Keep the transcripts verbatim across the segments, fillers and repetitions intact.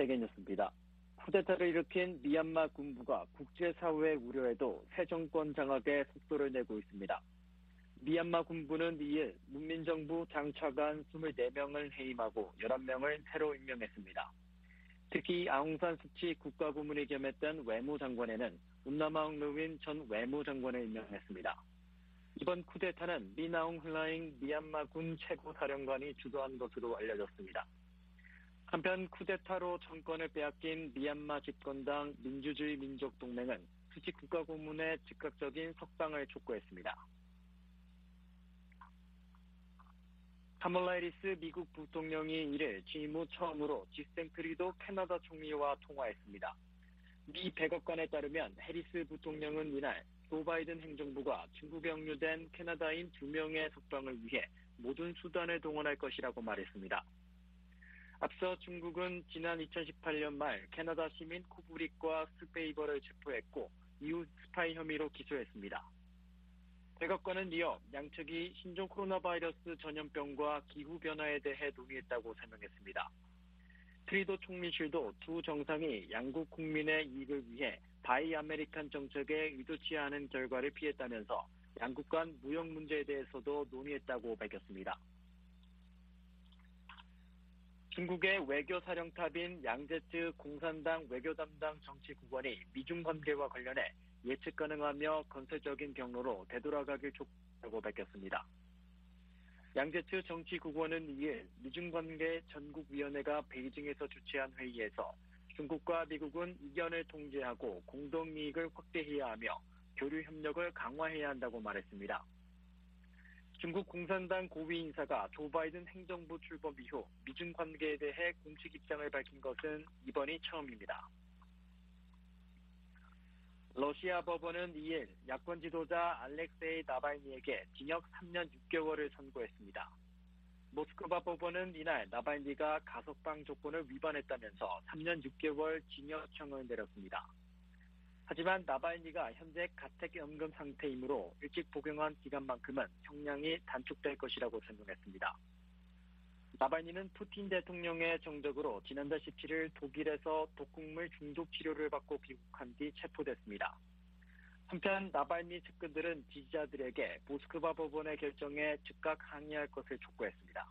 세계뉴스입니다. 쿠데타를 일으킨 미얀마 군부가 국제사회의 우려에도 새 정권 장악에 속도를 내고 있습니다. 미얀마 군부는 이일 문민정부 장차관 이십사 명을 해임하고 열한 명을 새로 임명했습니다. 특히 아웅산 수치 국가고문이 겸했던 외무장관에는 운나마웅 루윈 전 외무장관을 임명했습니다. 이번 쿠데타는 미나웅 흘라잉 미얀마군 최고사령관이 주도한 것으로 알려졌습니다. 한편 쿠데타로 정권을 빼앗긴 미얀마 집권당 민주주의 민족동맹은 수치 국가고문의 즉각적인 석방을 촉구했습니다. 카멀라 해리스 미국 부통령이 이를 취임 후 처음으로 지스틴 트루도 캐나다 총리와 통화했습니다. 미 백악관에 따르면 해리스 부통령은 이날 조 바이든 행정부가 중국에 억류된 캐나다인 두 명의 석방을 위해 모든 수단을 동원할 것이라고 말했습니다. 앞서 중국은 지난 이천십팔 년 말 캐나다 시민 쿠브릭과 스페이버를 체포했고 이후 스파이 혐의로 기소했습니다. 백악관은 이어 양측이 신종 코로나 바이러스 전염병과 기후변화에 대해 논의했다고 설명했습니다. 트루도 총리실도 두 정상이 양국 국민의 이익을 위해 바이 아메리칸 정책에 의도치 않은 결과를 피했다면서 양국 간 무역 문제에 대해서도 논의했다고 밝혔습니다. 중국의 외교사령탑인 양제츠 공산당 외교담당 정치국원이 미중 관계와 관련해 예측 가능하며 건설적인 경로로 되돌아가길 촉구하고 밝혔습니다. 양제츠 정치국원은 이일 미중관계 전국위원회가 베이징에서 주최한 회의에서 중국과 미국은 이견을 통제하고 공동이익을 확대해야 하며 교류 협력을 강화해야 한다고 말했습니다. 중국 공산당 고위 인사가 조 바이든 행정부 출범 이후 미중 관계에 대해 공식 입장을 밝힌 것은 이번이 처음입니다. 러시아 법원은 이일 야권 지도자 알렉세이 나발니에게 징역 삼 년 육 개월을 선고했습니다. 모스크바 법원은 이날 나발니가 가석방 조건을 위반했다면서 삼 년 육 개월 징역형을 내렸습니다. 하지만 나발니가 현재 가택연금 상태이므로 일찍 복용한 기간만큼은 형량이 단축될 것이라고 설명했습니다. 나발니는 푸틴 대통령의 정적으로 지난달 십칠일 독일에서 독극물 중독 치료를 받고 귀국한 뒤 체포됐습니다. 한편 나발니 측근들은 지지자들에게 모스크바 법원의 결정에 즉각 항의할 것을 촉구했습니다.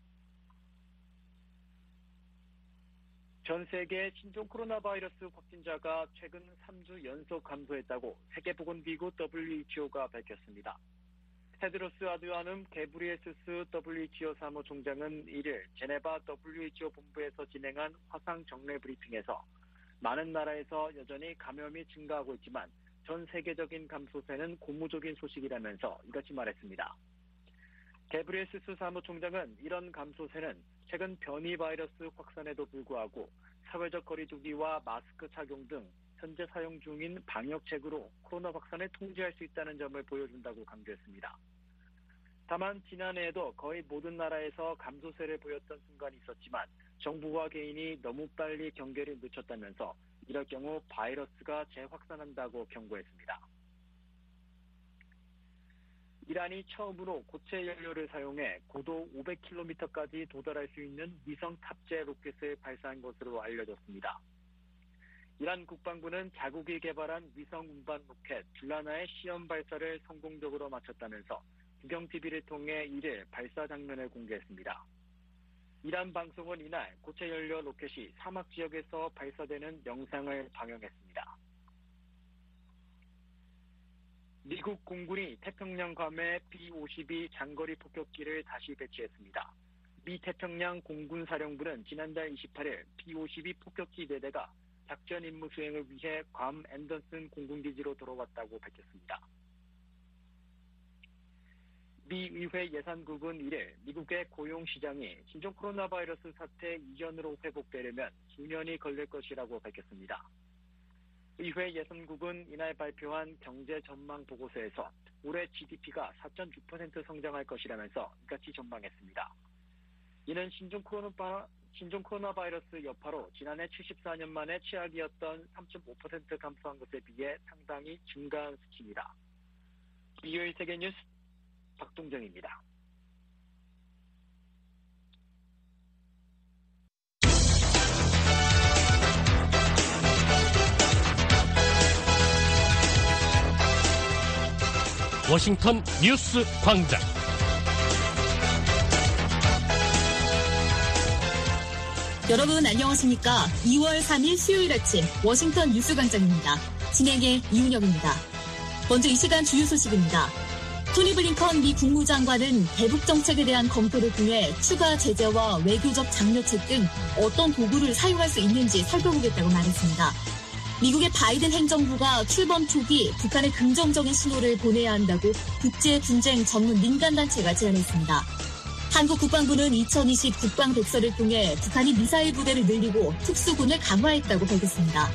전 세계 신종 코로나 바이러스 확진자가 최근 삼 주 연속 감소했다고 세계보건기구 더블유에이치오가 밝혔습니다. 테드로스 아드하놈 게브리에수스 더블유에이치오 사무총장은 이일 제네바 더블유에이치오 본부에서 진행한 화상 정례 브리핑에서 많은 나라에서 여전히 감염이 증가하고 있지만 전 세계적인 감소세는 고무적인 소식이라면서 이같이 말했습니다. 게브리에수스 사무총장은 이런 감소세는 최근 변이 바이러스 확산에도 불구하고 사회적 거리두기와 마스크 착용 등 현재 사용 중인 방역책으로 코로나 확산을 통제할 수 있다는 점을 보여준다고 강조했습니다. 다만 지난해에도 거의 모든 나라에서 감소세를 보였던 순간이 있었지만 정부와 개인이 너무 빨리 경계를 늦췄다면서 이럴 경우 바이러스가 재확산한다고 경고했습니다. 이란이 처음으로 고체 연료를 사용해 고도 오백 킬로미터까지 도달할 수 있는 위성 탑재 로켓을 발사한 것으로 알려졌습니다. 이란 국방부는 자국이 개발한 위성 운반 로켓 줄라나의 시험 발사를 성공적으로 마쳤다면서 국영티비를 통해 이일 발사 장면을 공개했습니다. 이란 방송은 이날 고체 연료 로켓이 사막 지역에서 발사되는 영상을 방영했습니다. 미국 공군이 태평양 괌에 비 오십이 장거리 폭격기를 다시 배치했습니다. 미 태평양 공군사령부는 지난달 이십팔일 비 오십이 폭격기 네 대가 작전 임무 수행을 위해 괌 앤더슨 공군기지로 돌아왔다고 밝혔습니다. 미 의회 예산국은 이일 미국의 고용시장이 신종 코로나 바이러스 사태 이전으로 회복되려면 수년이 걸릴 것이라고 밝혔습니다. 의회 예산국은 이날 발표한 경제 전망 보고서에서 올해 지디피가 사 점 육 퍼센트 성장할 것이라면서 이같이 전망했습니다. 이는 신종 코로나, 신종 코로나 바이러스 여파로 지난해 칠십사 년 만에 최악이었던 삼 점 오 퍼센트 감소한 것에 비해 상당히 증가한 수치입니다. 비오이 세계뉴스 박동정입니다. 워싱턴 뉴스 광장. 여러분 안녕하십니까? 이월 삼일 수요일 아침 워싱턴 뉴스 광장입니다. 진행의 이은영입니다. 먼저 이 시간 주요 소식입니다. 토니 블링컨 미 국무장관은 대북 정책에 대한 검토를 통해 추가 제재와 외교적 장려책 등 어떤 도구를 사용할 수 있는지 살펴보겠다고 말했습니다. 미국의 바이든 행정부가 출범 초기 북한에 긍정적인 신호를 보내야 한다고 국제분쟁 전문 민간단체가 제안했습니다. 한국 국방부는 이천이십 국방백서를 통해 북한이 미사일 부대를 늘리고 특수군을 강화했다고 밝혔습니다.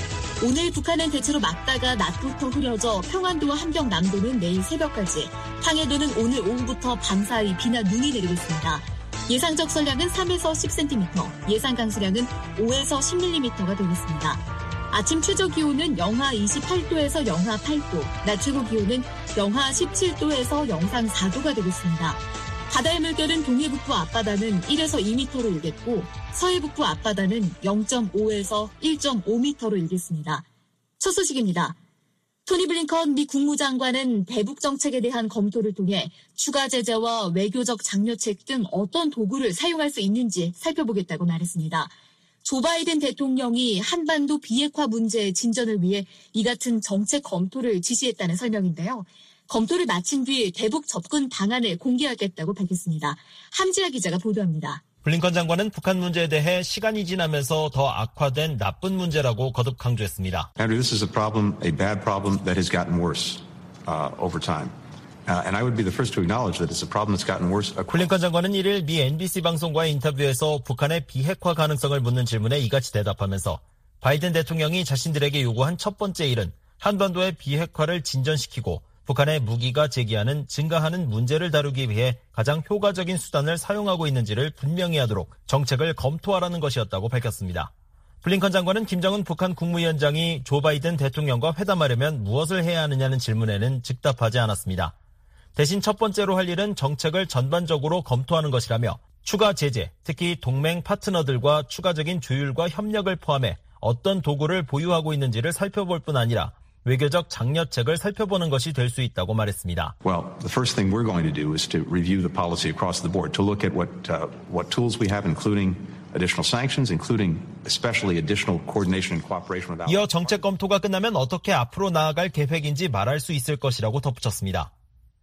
오늘 북한은 대체로 맑다가 낮부터 흐려져 평안도와 함경남도는 내일 새벽까지, 황해도는 오늘 오후부터 밤사이 비나 눈이 내리고 있습니다. 예상적 설량은 삼에서 십 센티미터, 예상 강수량은 오에서 십 밀리미터가 되겠습니다. 아침 최저 기온은 영하 이십팔 도에서 영하 팔 도, 낮 최고 기온은 영하 십칠 도에서 영상 사 도가 되겠습니다. 바다의 물결은 동해북부 앞바다는 일에서 이 미터로 일겠고 서해북부 앞바다는 영 점 오에서 일 점 오 미터로 일겠습니다. 첫 소식입니다. 토니 블링컨 미 국무장관은 대북 정책에 대한 검토를 통해 추가 제재와 외교적 장려책 등 어떤 도구를 사용할 수 있는지 살펴보겠다고 말했습니다. 조 바이든 대통령이 한반도 비핵화 문제의 진전을 위해 이 같은 정책 검토를 지시했다는 설명인데요. 검토를 마친 뒤 대북 접근 방안을 공개하겠다고 밝혔습니다. 함지아 기자가 보도합니다. 블링컨 장관은 북한 문제에 대해 시간이 지나면서 더 악화된 나쁜 문제라고 거듭 강조했습니다. Andrew, this is a problem, a bad problem that has gotten worse uh, over time. Uh, and I would be the first to acknowledge that it's a problem that's gotten worse. 블링컨 장관은 일일 미 엔비씨 방송과의 인터뷰에서 북한의 비핵화 가능성을 묻는 질문에 이같이 대답하면서 바이든 대통령이 자신들에게 요구한 첫 번째 일은 한반도의 비핵화를 진전시키고 북한의 무기가 제기하는 증가하는 문제를 다루기 위해 가장 효과적인 수단을 사용하고 있는지를 분명히 하도록 정책을 검토하라는 것이었다고 밝혔습니다. 블링컨 장관은 김정은 북한 국무위원장이 조 바이든 대통령과 회담하려면 무엇을 해야 하느냐는 질문에는 즉답하지 않았습니다. 대신 첫 번째로 할 일은 정책을 전반적으로 검토하는 것이라며 추가 제재, 특히 동맹 파트너들과 추가적인 조율과 협력을 포함해 어떤 도구를 보유하고 있는지를 살펴볼 뿐 아니라 외교적 장려책을 살펴보는 것이 될 수 있다고 말했습니다. Well, the first thing we're going to do is to review the policy across the board, to look at what uh, what tools we have, including additional sanctions, including especially additional coordination and cooperation with. 이어 정책 검토가 끝나면 어떻게 앞으로 나아갈 계획인지 말할 수 있을 것이라고 덧붙였습니다.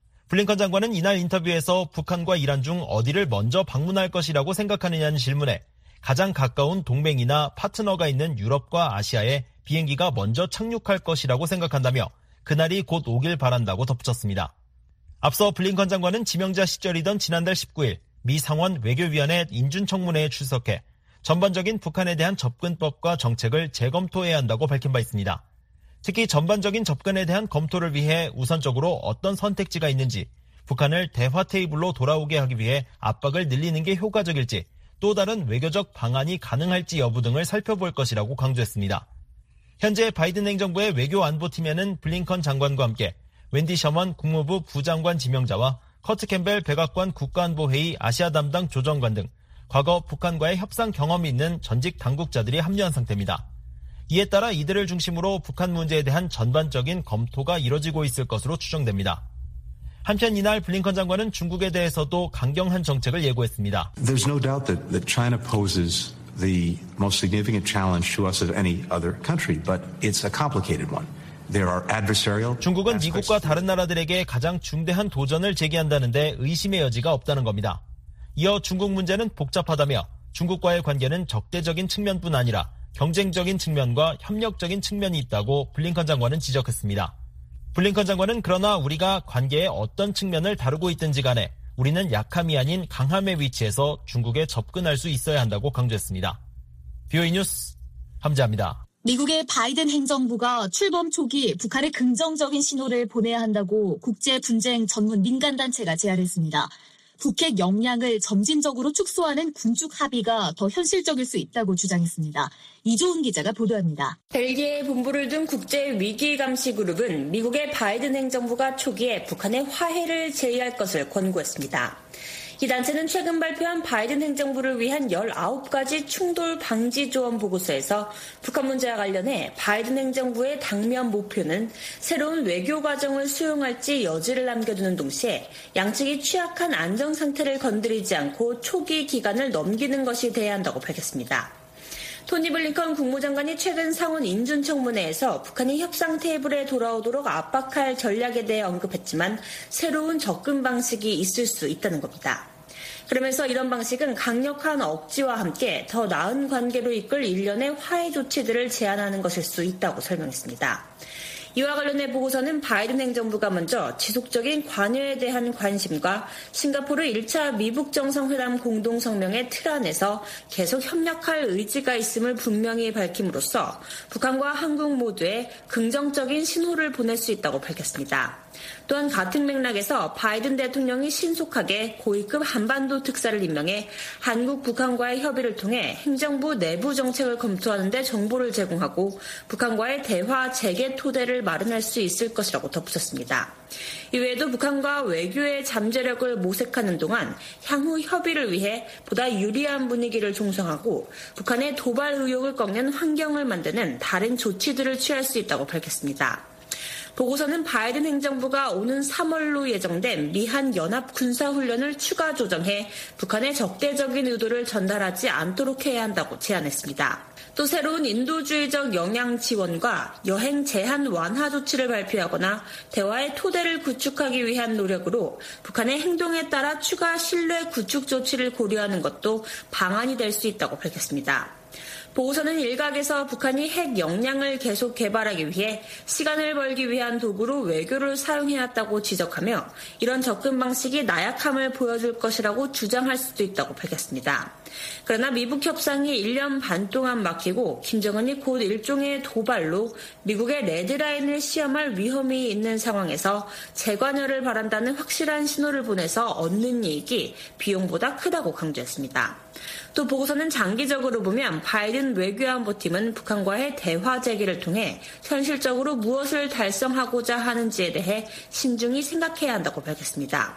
블링컨 장관은 이날 인터뷰에서 북한과 이란 중 어디를 먼저 방문할 것이라고 생각하느냐는 질문에 가장 가까운 동맹이나 파트너가 있는 유럽과 아시아에 비행기가 먼저 착륙할 것이라고 생각한다며 그날이 곧 오길 바란다고 덧붙였습니다. 앞서 블링컨 장관은 지명자 시절이던 지난달 십구일 미 상원 외교위원회 인준청문회에 출석해 전반적인 북한에 대한 접근법과 정책을 재검토해야 한다고 밝힌 바 있습니다. 특히 전반적인 접근에 대한 검토를 위해 우선적으로 어떤 선택지가 있는지, 북한을 대화 테이블로 돌아오게 하기 위해 압박을 늘리는 게 효과적일지, 또 다른 외교적 방안이 가능할지 여부 등을 살펴볼 것이라고 강조했습니다. 현재 바이든 행정부의 외교안보팀에는 블링컨 장관과 함께 웬디 셔먼 국무부 부장관 지명자와 커트 캠벨 백악관 국가안보회의 아시아 담당 조정관 등 과거 북한과의 협상 경험이 있는 전직 당국자들이 합류한 상태입니다. 이에 따라 이들을 중심으로 북한 문제에 대한 전반적인 검토가 이뤄지고 있을 것으로 추정됩니다. 한편 이날 블링컨 장관은 중국에 대해서도 강경한 정책을 예고했습니다. There's no doubt that, that China poses the most significant challenge to us of any other country, but it's a complicated one. There are adversarial. 중국은 미국과 다른 나라들에게 가장 중대한 도전을 제기한다는데 의심의 여지가 없다는 겁니다. 이어 중국 문제는 복잡하다며 중국과의 관계는 적대적인 측면뿐 아니라 경쟁적인 측면과 협력적인 측면이 있다고 블링컨 장관은 지적했습니다. 블링컨 장관은 그러나 우리가 관계의 어떤 측면을 다루고 있든지 간에 우리는 약함이 아닌 강함의 위치에서 중국에 접근할 수 있어야 한다고 강조했습니다. 비오이 뉴스 함지아입니다. 미국의 바이든 행정부가 출범 초기 북한에 긍정적인 신호를 보내야 한다고 국제분쟁 전문 민간단체가 제안했습니다. 북핵 역량을 점진적으로 축소하는 군축 합의가 더 현실적일 수 있다고 주장했습니다. 이조은 기자가 보도합니다. 벨기에에 본부를 둔 국제위기감시그룹은 미국의 바이든 행정부가 초기에 북한의 화해를 제의할 것을 권고했습니다. 이 단체는 최근 발표한 바이든 행정부를 위한 열아홉 가지 충돌 방지 조언 보고서에서 북한 문제와 관련해 바이든 행정부의 당면 목표는 새로운 외교 과정을 수용할지 여지를 남겨두는 동시에 양측이 취약한 안정 상태를 건드리지 않고 초기 기간을 넘기는 것이 돼야 한다고 밝혔습니다. 토니 블링컨 국무장관이 최근 상원 인준청문회에서 북한이 협상 테이블에 돌아오도록 압박할 전략에 대해 언급했지만 새로운 접근 방식이 있을 수 있다는 겁니다. 그러면서 이런 방식은 강력한 억지와 함께 더 나은 관계로 이끌 일련의 화해 조치들을 제안하는 것일 수 있다고 설명했습니다. 이와 관련해 보고서는 바이든 행정부가 먼저 지속적인 관여에 대한 관심과 싱가포르 일 차 미북 정상회담 공동성명의 틀 안에서 계속 협력할 의지가 있음을 분명히 밝힘으로써 북한과 한국 모두에 긍정적인 신호를 보낼 수 있다고 밝혔습니다. 또한 같은 맥락에서 바이든 대통령이 신속하게 고위급 한반도 특사를 임명해 한국, 북한과의 협의를 통해 행정부 내부 정책을 검토하는 데 정보를 제공하고 북한과의 대화 재개 토대를 마련할 수 있을 것이라고 덧붙였습니다. 이외에도 북한과 외교의 잠재력을 모색하는 동안 향후 협의를 위해 보다 유리한 분위기를 종성하고 북한의 도발 의혹을 꺾는 환경을 만드는 다른 조치들을 취할 수 있다고 밝혔습니다. 보고서는 바이든 행정부가 오는 삼월로 예정된 미한 연합 군사훈련을 추가 조정해 북한의 적대적인 의도를 전달하지 않도록 해야 한다고 제안했습니다. 또 새로운 인도주의적 영향 지원과 여행 제한 완화 조치를 발표하거나 대화의 토대를 구축하기 위한 노력으로 북한의 행동에 따라 추가 신뢰 구축 조치를 고려하는 것도 방안이 될 수 있다고 밝혔습니다. 보고서는 일각에서 북한이 핵 역량을 계속 개발하기 위해 시간을 벌기 위한 도구로 외교를 사용해왔다고 지적하며 이런 접근 방식이 나약함을 보여줄 것이라고 주장할 수도 있다고 밝혔습니다. 그러나 미북 협상이 일 년 반 동안 막히고 김정은이 곧 일종의 도발로 미국의 레드라인을 시험할 위험이 있는 상황에서 재관여를 바란다는 확실한 신호를 보내서 얻는 이익이 비용보다 크다고 강조했습니다. 또 보고서는 장기적으로 보면 바이든 외교안보팀은 북한과의 대화 재개를 통해 현실적으로 무엇을 달성하고자 하는지에 대해 신중히 생각해야 한다고 밝혔습니다.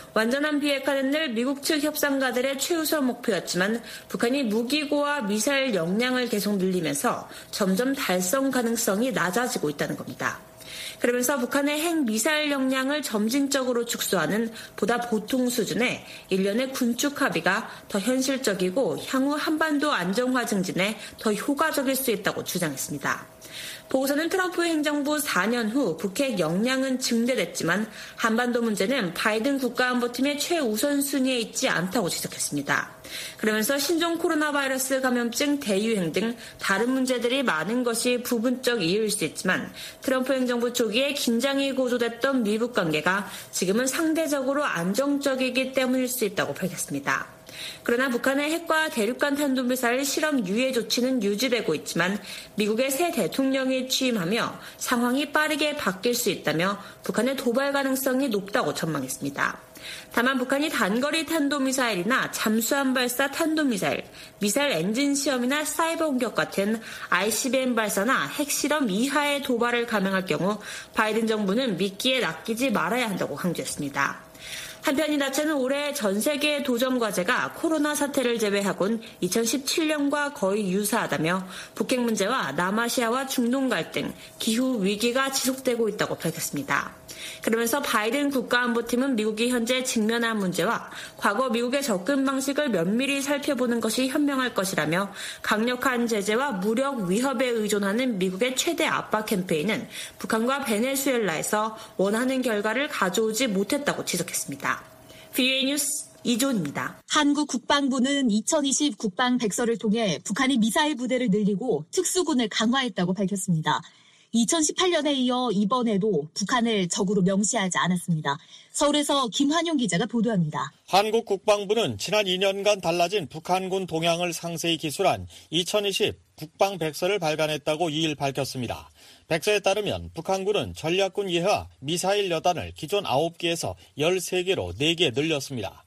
완전한 비핵화는 늘 미국 측 협상가들의 최우선 목표였지만 북한이 무기고와 미사일 역량을 계속 늘리면서 점점 달성 가능성이 낮아지고 있다는 겁니다. 그러면서 북한의 핵 미사일 역량을 점진적으로 축소하는 보다 보통 수준의 일련의 군축 합의가 더 현실적이고 향후 한반도 안정화 증진에 더 효과적일 수 있다고 주장했습니다. 보고서는 트럼프 행정부 사 년 후 북핵 역량은 증대됐지만 한반도 문제는 바이든 국가안보팀의 최우선 순위에 있지 않다고 지적했습니다. 그러면서 신종 코로나 바이러스 감염증 대유행 등 다른 문제들이 많은 것이 부분적 이유일 수 있지만 트럼프 행정부 초기에 긴장이 고조됐던 미북 관계가 지금은 상대적으로 안정적이기 때문일 수 있다고 밝혔습니다. 그러나 북한의 핵과 대륙간 탄도미사일 실험 유예 조치는 유지되고 있지만 미국의 새 대통령이 취임하며 상황이 빠르게 바뀔 수 있다며 북한의 도발 가능성이 높다고 전망했습니다. 다만 북한이 단거리 탄도미사일이나 잠수함 발사 탄도미사일, 미사일 엔진 시험이나 사이버 공격 같은 아이씨비엠 발사나 핵실험 이하의 도발을 감행할 경우 바이든 정부는 미끼에 낚이지 말아야 한다고 강조했습니다. 한편 이 단체는 올해 전 세계의 도전 과제가 코로나 사태를 제외하곤 이천십칠 년과 거의 유사하다며 북핵 문제와 남아시아와 중동 갈등, 기후 위기가 지속되고 있다고 밝혔습니다. 그러면서 바이든 국가안보팀은 미국이 현재 직면한 문제와 과거 미국의 접근 방식을 면밀히 살펴보는 것이 현명할 것이라며 강력한 제재와 무력 위협에 의존하는 미국의 최대 압박 캠페인은 북한과 베네수엘라에서 원하는 결과를 가져오지 못했다고 지적했습니다. 브이오에이 뉴스 이존입니다. 한국 국방부는 이천이십 국방 백서를 통해 북한이 미사일 부대를 늘리고 특수군을 강화했다고 밝혔습니다. 이천십팔 년에 이어 이번에도 북한을 적으로 명시하지 않았습니다. 서울에서 김환용 기자가 보도합니다. 한국 국방부는 지난 이 년간 달라진 북한군 동향을 상세히 기술한 이천이십 국방 백서를 발간했다고 이 일 밝혔습니다. 백서에 따르면 북한군은 전략군 예하 미사일 여단을 기존 아홉 개에서 열세 개로 네 개 늘렸습니다.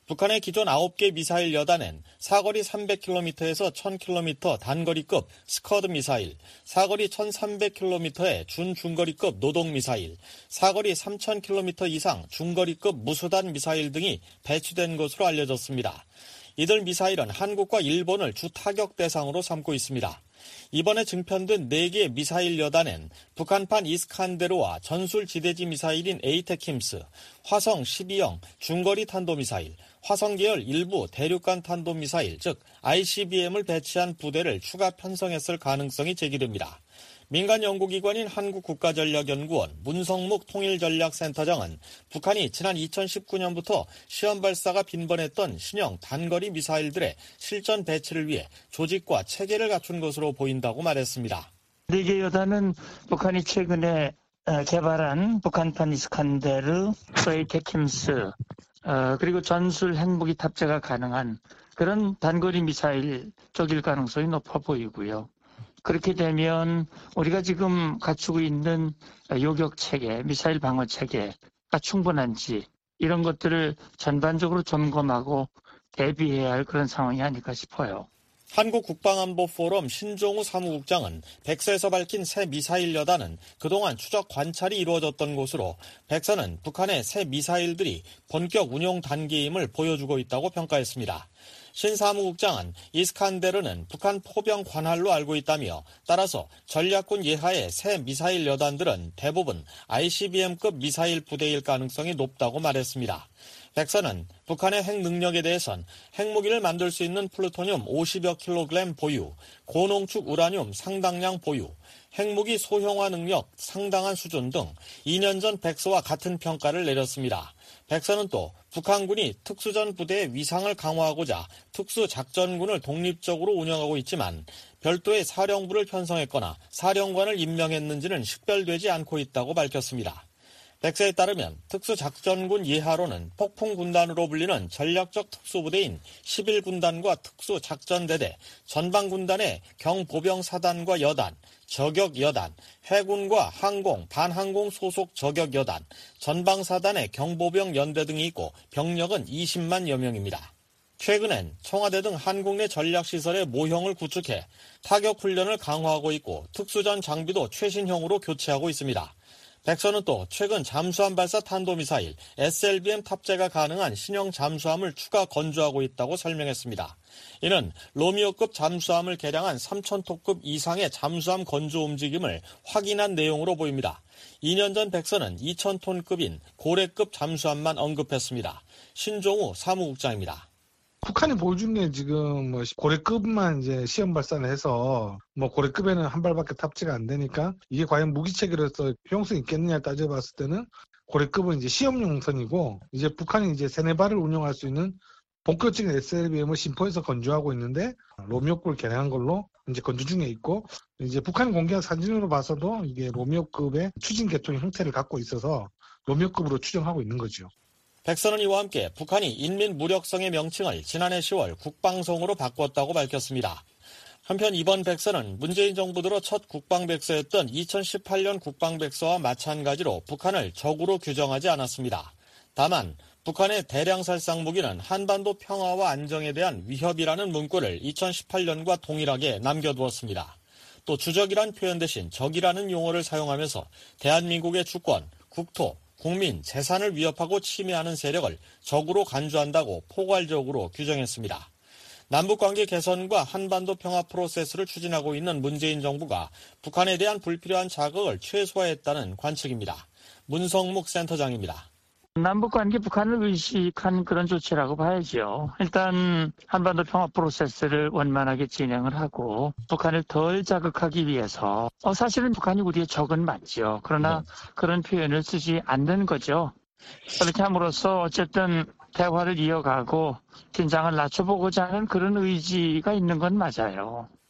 북한의 기존 아홉 개 미사일 여단엔 사거리 삼백 킬로미터에서 천 킬로미터 단거리급 스커드 미사일, 사거리 천삼백 킬로미터의 준중거리급 노동 미사일, 사거리 삼천 킬로미터 이상 중거리급 무수단 미사일 등이 배치된 것으로 알려졌습니다. 이들 미사일은 한국과 일본을 주 타격 대상으로 삼고 있습니다. 이번에 증편된 네 개 미사일 여단엔 북한판 이스칸데르와 전술 지대지 미사일인 에이테킴스, 화성 십이형 중거리 탄도미사일, 화성 계열 일부 대륙간 탄도미사일 즉 아이씨비엠을 배치한 부대를 추가 편성했을 가능성이 제기됩니다. 민간 연구기관인 한국국가전략연구원 문성묵 통일전략센터장은 북한이 지난 이천십구 년부터 시험 발사가 빈번했던 신형 단거리 미사일들의 실전 배치를 위해 조직과 체계를 갖춘 것으로 보인다고 말했습니다. 네 개 여단은 북한이 최근에 개발한 북한판 이스칸데르, 에이테킴스, 그리고 전술 핵무기 탑재가 가능한 그런 단거리 미사일 쪽일 가능성이 높아 보이고요. 그렇게 되면 우리가 지금 갖추고 있는 요격 체계, 미사일 방어 체계가 충분한지 이런 것들을 전반적으로 점검하고 대비해야 할 그런 상황이 아닐까 싶어요. 한국국방안보포럼 신종우 사무국장은 백서에서 밝힌 새 미사일 여단은 그동안 추적 관찰이 이루어졌던 곳으로 백서는 북한의 새 미사일들이 본격 운용 단계임을 보여주고 있다고 평가했습니다. 신 사무국장은 이스칸데르는 북한 포병 관할로 알고 있다며 따라서 전략군 예하의 새 미사일 여단들은 대부분 아이씨비엠급 미사일 부대일 가능성이 높다고 말했습니다. 백서는 북한의 핵 능력에 대해선 핵무기를 만들 수 있는 플루토늄 오십여 킬로그램 보유, 고농축 우라늄 상당량 보유, 핵무기 소형화 능력 상당한 수준 등 이 년 전 백서와 같은 평가를 내렸습니다. 백서는 또 북한군이 특수전 부대의 위상을 강화하고자 특수작전군을 독립적으로 운영하고 있지만 별도의 사령부를 편성했거나 사령관을 임명했는지는 식별되지 않고 있다고 밝혔습니다. 백서에 따르면 특수작전군 예하로는 폭풍군단으로 불리는 전략적 특수부대인 십일 군단과 특수작전대대, 전방군단의 경보병사단과 여단, 저격여단, 해군과 항공, 반항공 소속 저격여단, 전방사단의 경보병 연대 등이 있고 병력은 이십만여 명입니다. 최근엔 청와대 등 한국 내 전략시설의 모형을 구축해 타격훈련을 강화하고 있고 특수전 장비도 최신형으로 교체하고 있습니다. 백서는 또 최근 잠수함 발사 탄도미사일 에스엘비엠 탑재가 가능한 신형 잠수함을 추가 건조하고 있다고 설명했습니다. 이는 로미오급 잠수함을 개량한 삼천 톤급 이상의 잠수함 건조 움직임을 확인한 내용으로 보입니다. 이 년 전 백서는 이천 톤급인 고래급 잠수함만 언급했습니다. 신종우 사무국장입니다. 북한이 보여준 게 지금 뭐 고래급만 이제 시험 발사를 해서 뭐 고래급에는 한 발밖에 탑재가 안 되니까 이게 과연 무기 체계로서 효용성이 있겠느냐 따져봤을 때는 고래급은 이제 시험용선이고 이제 북한이 이제 세네 발을 운용할 수 있는 본격적인 에스엘비엠을 심포에서 건조하고 있는데 로미오급을 개량한 걸로 이제 건조 중에 있고 이제 북한이 공개한 사진으로 봐서도 이게 로미오급의 추진 계통의 형태를 갖고 있어서 로미오급으로 추정하고 있는 거죠. 백서는 이와 함께 북한이 인민무력성의 명칭을 지난해 시월 국방성으로 바꿨다고 밝혔습니다. 한편 이번 백서는 문재인 정부 들어 첫 국방백서였던 이천십팔 년 국방백서와 마찬가지로 북한을 적으로 규정하지 않았습니다. 다만 북한의 대량살상 무기는 한반도 평화와 안정에 대한 위협이라는 문구를 이천십팔 년과 동일하게 남겨두었습니다. 또 주적이란 표현 대신 적이라는 용어를 사용하면서 대한민국의 주권, 국토, 국민, 재산을 위협하고 침해하는 세력을 적으로 간주한다고 포괄적으로 규정했습니다. 남북관계 개선과 한반도 평화 프로세스를 추진하고 있는 문재인 정부가 북한에 대한 불필요한 자극을 최소화했다는 관측입니다. 문성묵 센터장입니다. 남북관계 북한을 의식한 그런 조치라고 봐야죠. 일단 한반도 평화 프로세스를 원만하게 진행을 하고 북한을 덜 자극하기 위해서 어, 사실은 북한이 우리의 적은 맞죠. 그러나 네. 그런 표현을 쓰지 않는 거죠. 그렇게 함으로써 어쨌든 대화를 이어가고 긴장을 낮춰보고자 하는 그런 의지가 있는 건 맞아요.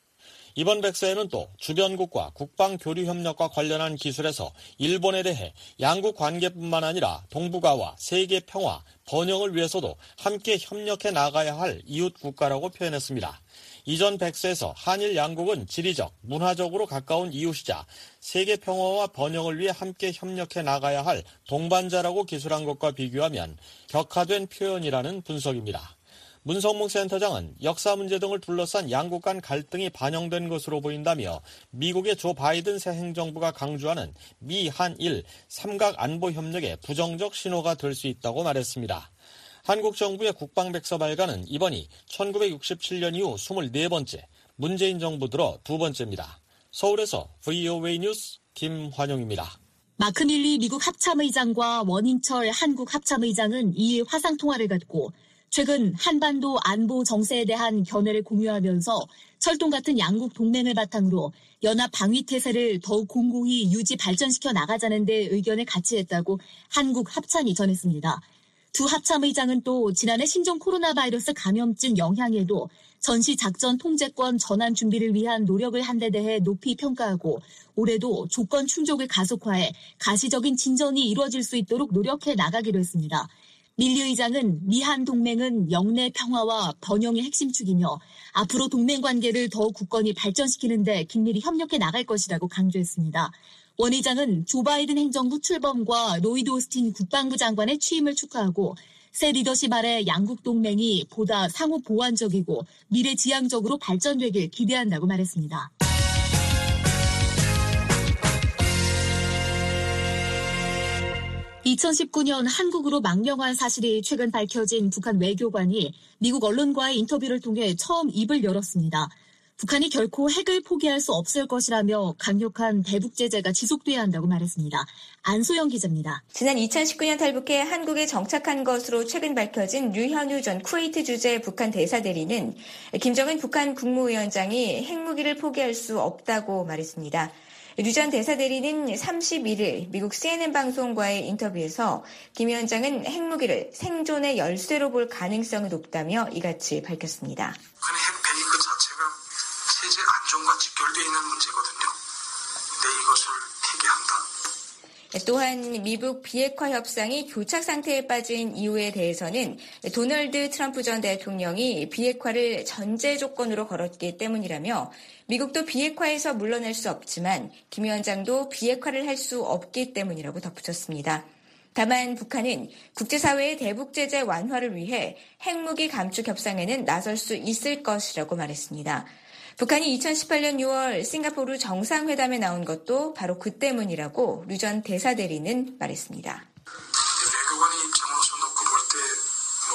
이번 백서에는 또 주변국과 국방교류 협력과 관련한 기술에서 일본에 대해 양국 관계뿐만 아니라 동북아와 세계 평화, 번영을 위해서도 함께 협력해 나가야 할 이웃 국가라고 표현했습니다. 이전 백서에서 한일 양국은 지리적, 문화적으로 가까운 이웃이자 세계 평화와 번영을 위해 함께 협력해 나가야 할 동반자라고 기술한 것과 비교하면 격화된 표현이라는 분석입니다. 문성묵 센터장은 역사 문제 등을 둘러싼 양국 간 갈등이 반영된 것으로 보인다며 미국의 조 바이든 새 행정부가 강조하는 미, 한일, 삼각 안보 협력의 부정적 신호가 될 수 있다고 말했습니다. 한국 정부의 국방백서 발간은 이번이 천구백육십칠 년 이후 스물네 번째, 문재인 정부 들어 두 번째입니다. 서울에서 브이오에이 뉴스 김환용입니다. 마크 밀리 미국 합참의장과 원인철 한국 합참의장은 이일 화상통화를 갖고 최근 한반도 안보 정세에 대한 견해를 공유하면서 철동 같은 양국 동맹을 바탕으로 연합 방위 태세를 더욱 공고히 유지 발전시켜 나가자는 데 의견을 같이했다고 한국 합참이 전했습니다. 두 합참의장은 또 지난해 신종 코로나 바이러스 감염증 영향에도 전시 작전 통제권 전환 준비를 위한 노력을 한 데 대해 높이 평가하고 올해도 조건 충족을 가속화해 가시적인 진전이 이루어질 수 있도록 노력해 나가기로 했습니다. 밀리 의장은 미한 동맹은 영내 평화와 번영의 핵심축이며 앞으로 동맹 관계를 더욱 굳건히 발전시키는 데 긴밀히 협력해 나갈 것이라고 강조했습니다. 원 의장은 조 바이든 행정부 출범과 로이드 오스틴 국방부 장관의 취임을 축하하고 새 리더십 아래 양국 동맹이 보다 상호 보완적이고 미래지향적으로 발전되길 기대한다고 말했습니다. 이천십구 년 한국으로 망명한 사실이 최근 밝혀진 북한 외교관이 미국 언론과의 인터뷰를 통해 처음 입을 열었습니다. 북한이 결코 핵을 포기할 수 없을 것이라며 강력한 대북 제재가 지속돼야 한다고 말했습니다. 안소영 기자입니다. 지난 이천십구 년 탈북해 한국에 정착한 것으로 최근 밝혀진 류현우 전 쿠웨이트 주재 북한 대사대리는 김정은 북한 국무위원장이 핵무기를 포기할 수 없다고 말했습니다. 류 전 대사대리는 삼십일 일 미국 씨엔엔 방송과의 인터뷰에서 김 위원장은 핵무기를 생존의 열쇠로 볼 가능성이 높다며 이같이 밝혔습니다. 북한의 핵 배기 그 자체가 세계 안정과 직결되어 있는 문제거든요. 근데 이것을 폐기한다. 또한 미북 비핵화 협상이 교착 상태에 빠진 이유에 대해서는 도널드 트럼프 전 대통령이 비핵화를 전제 조건으로 걸었기 때문이라며 미국도 비핵화에서 물러날 수 없지만 김 위원장도 비핵화를 할 수 없기 때문이라고 덧붙였습니다. 다만 북한은 국제사회의 대북 제재 완화를 위해 핵무기 감축 협상에는 나설 수 있을 것이라고 말했습니다. 북한이 이천십팔 년 유월 싱가포르 정상회담에 나온 것도 바로 그 때문이라고 류 전 대사대리는 말했습니다. 외교관의 입장으로서 놓고 볼 때 뭐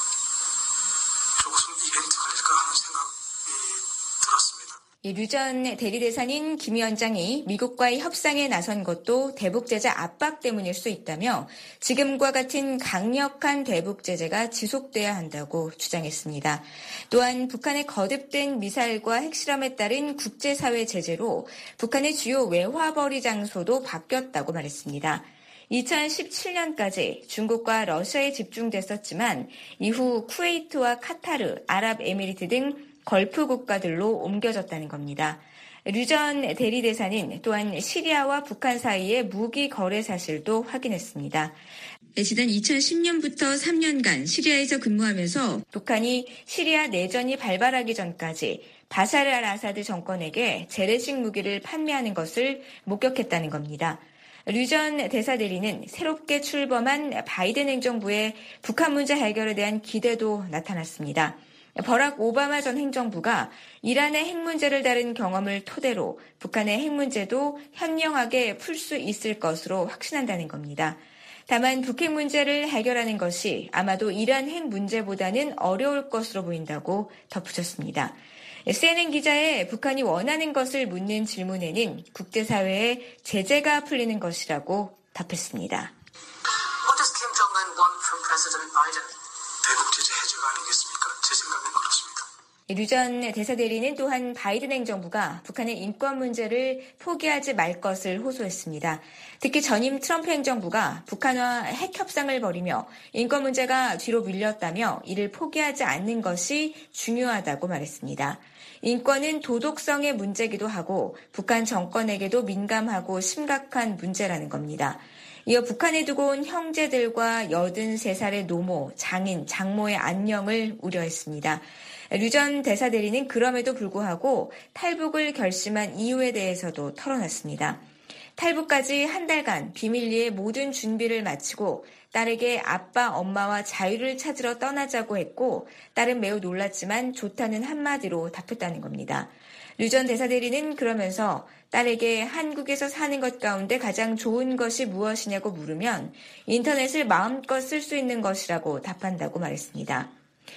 저것은 이벤트가 아닐까 하는 생각이 들었습니다. 류 전 대리대사는 김 위원장이 미국과의 협상에 나선 것도 대북 제재 압박 때문일 수 있다며 지금과 같은 강력한 대북 제재가 지속돼야 한다고 주장했습니다. 또한 북한의 거듭된 미사일과 핵실험에 따른 국제사회 제재로 북한의 주요 외화벌이 장소도 바뀌었다고 말했습니다. 이천십칠 년까지 중국과 러시아에 집중됐었지만 이후 쿠웨이트와 카타르, 아랍에미리트 등 걸프 국가들로 옮겨졌다는 겁니다. 류 전 대리대사는 또한 시리아와 북한 사이의 무기 거래 사실도 확인했습니다. 지난 이천십 년부터 삼 년간 시리아에서 근무하면서 북한이 시리아 내전이 발발하기 전까지 바샤르 알 아사드 정권에게 재래식 무기를 판매하는 것을 목격했다는 겁니다. 류 전 대사대리는 새롭게 출범한 바이든 행정부의 북한 문제 해결에 대한 기대도 나타났습니다. 버락 오바마 전 행정부가 이란의 핵 문제를 다룬 경험을 토대로 북한의 핵 문제도 현명하게 풀 수 있을 것으로 확신한다는 겁니다. 다만 북핵 문제를 해결하는 것이 아마도 이란 핵 문제보다는 어려울 것으로 보인다고 덧붙였습니다. 씨엔엔 기자의 북한이 원하는 것을 묻는 질문에는 국제사회에 제재가 풀리는 것이라고 답했습니다. What does Kim Jong-un want from President Biden? 대북 제재 해제가 아니겠습니까? 제 생각은 그렇습니다. 류 전 대사대리는 또한 바이든 행정부가 북한의 인권 문제를 포기하지 말 것을 호소했습니다. 특히 전임 트럼프 행정부가 북한과 핵 협상을 벌이며 인권 문제가 뒤로 밀렸다며 이를 포기하지 않는 것이 중요하다고 말했습니다. 인권은 도덕성의 문제이기도 하고 북한 정권에게도 민감하고 심각한 문제라는 겁니다. 이어 북한에 두고 온 형제들과 여든세 살의 노모, 장인, 장모의 안녕을 우려했습니다. 류 전 대사대리는 그럼에도 불구하고 탈북을 결심한 이유에 대해서도 털어놨습니다. 탈북까지 한 달간 비밀리에 모든 준비를 마치고 딸에게 아빠, 엄마와 자유를 찾으러 떠나자고 했고 딸은 매우 놀랐지만 좋다는 한마디로 답했다는 겁니다. 류 전 대사대리는 그러면서 딸에게 한국에서 사는 것 가운데 가장 좋은 것이 무엇이냐고 물으면 인터넷을 마음껏 쓸 수 있는 것이라고 답한다고 말했습니다.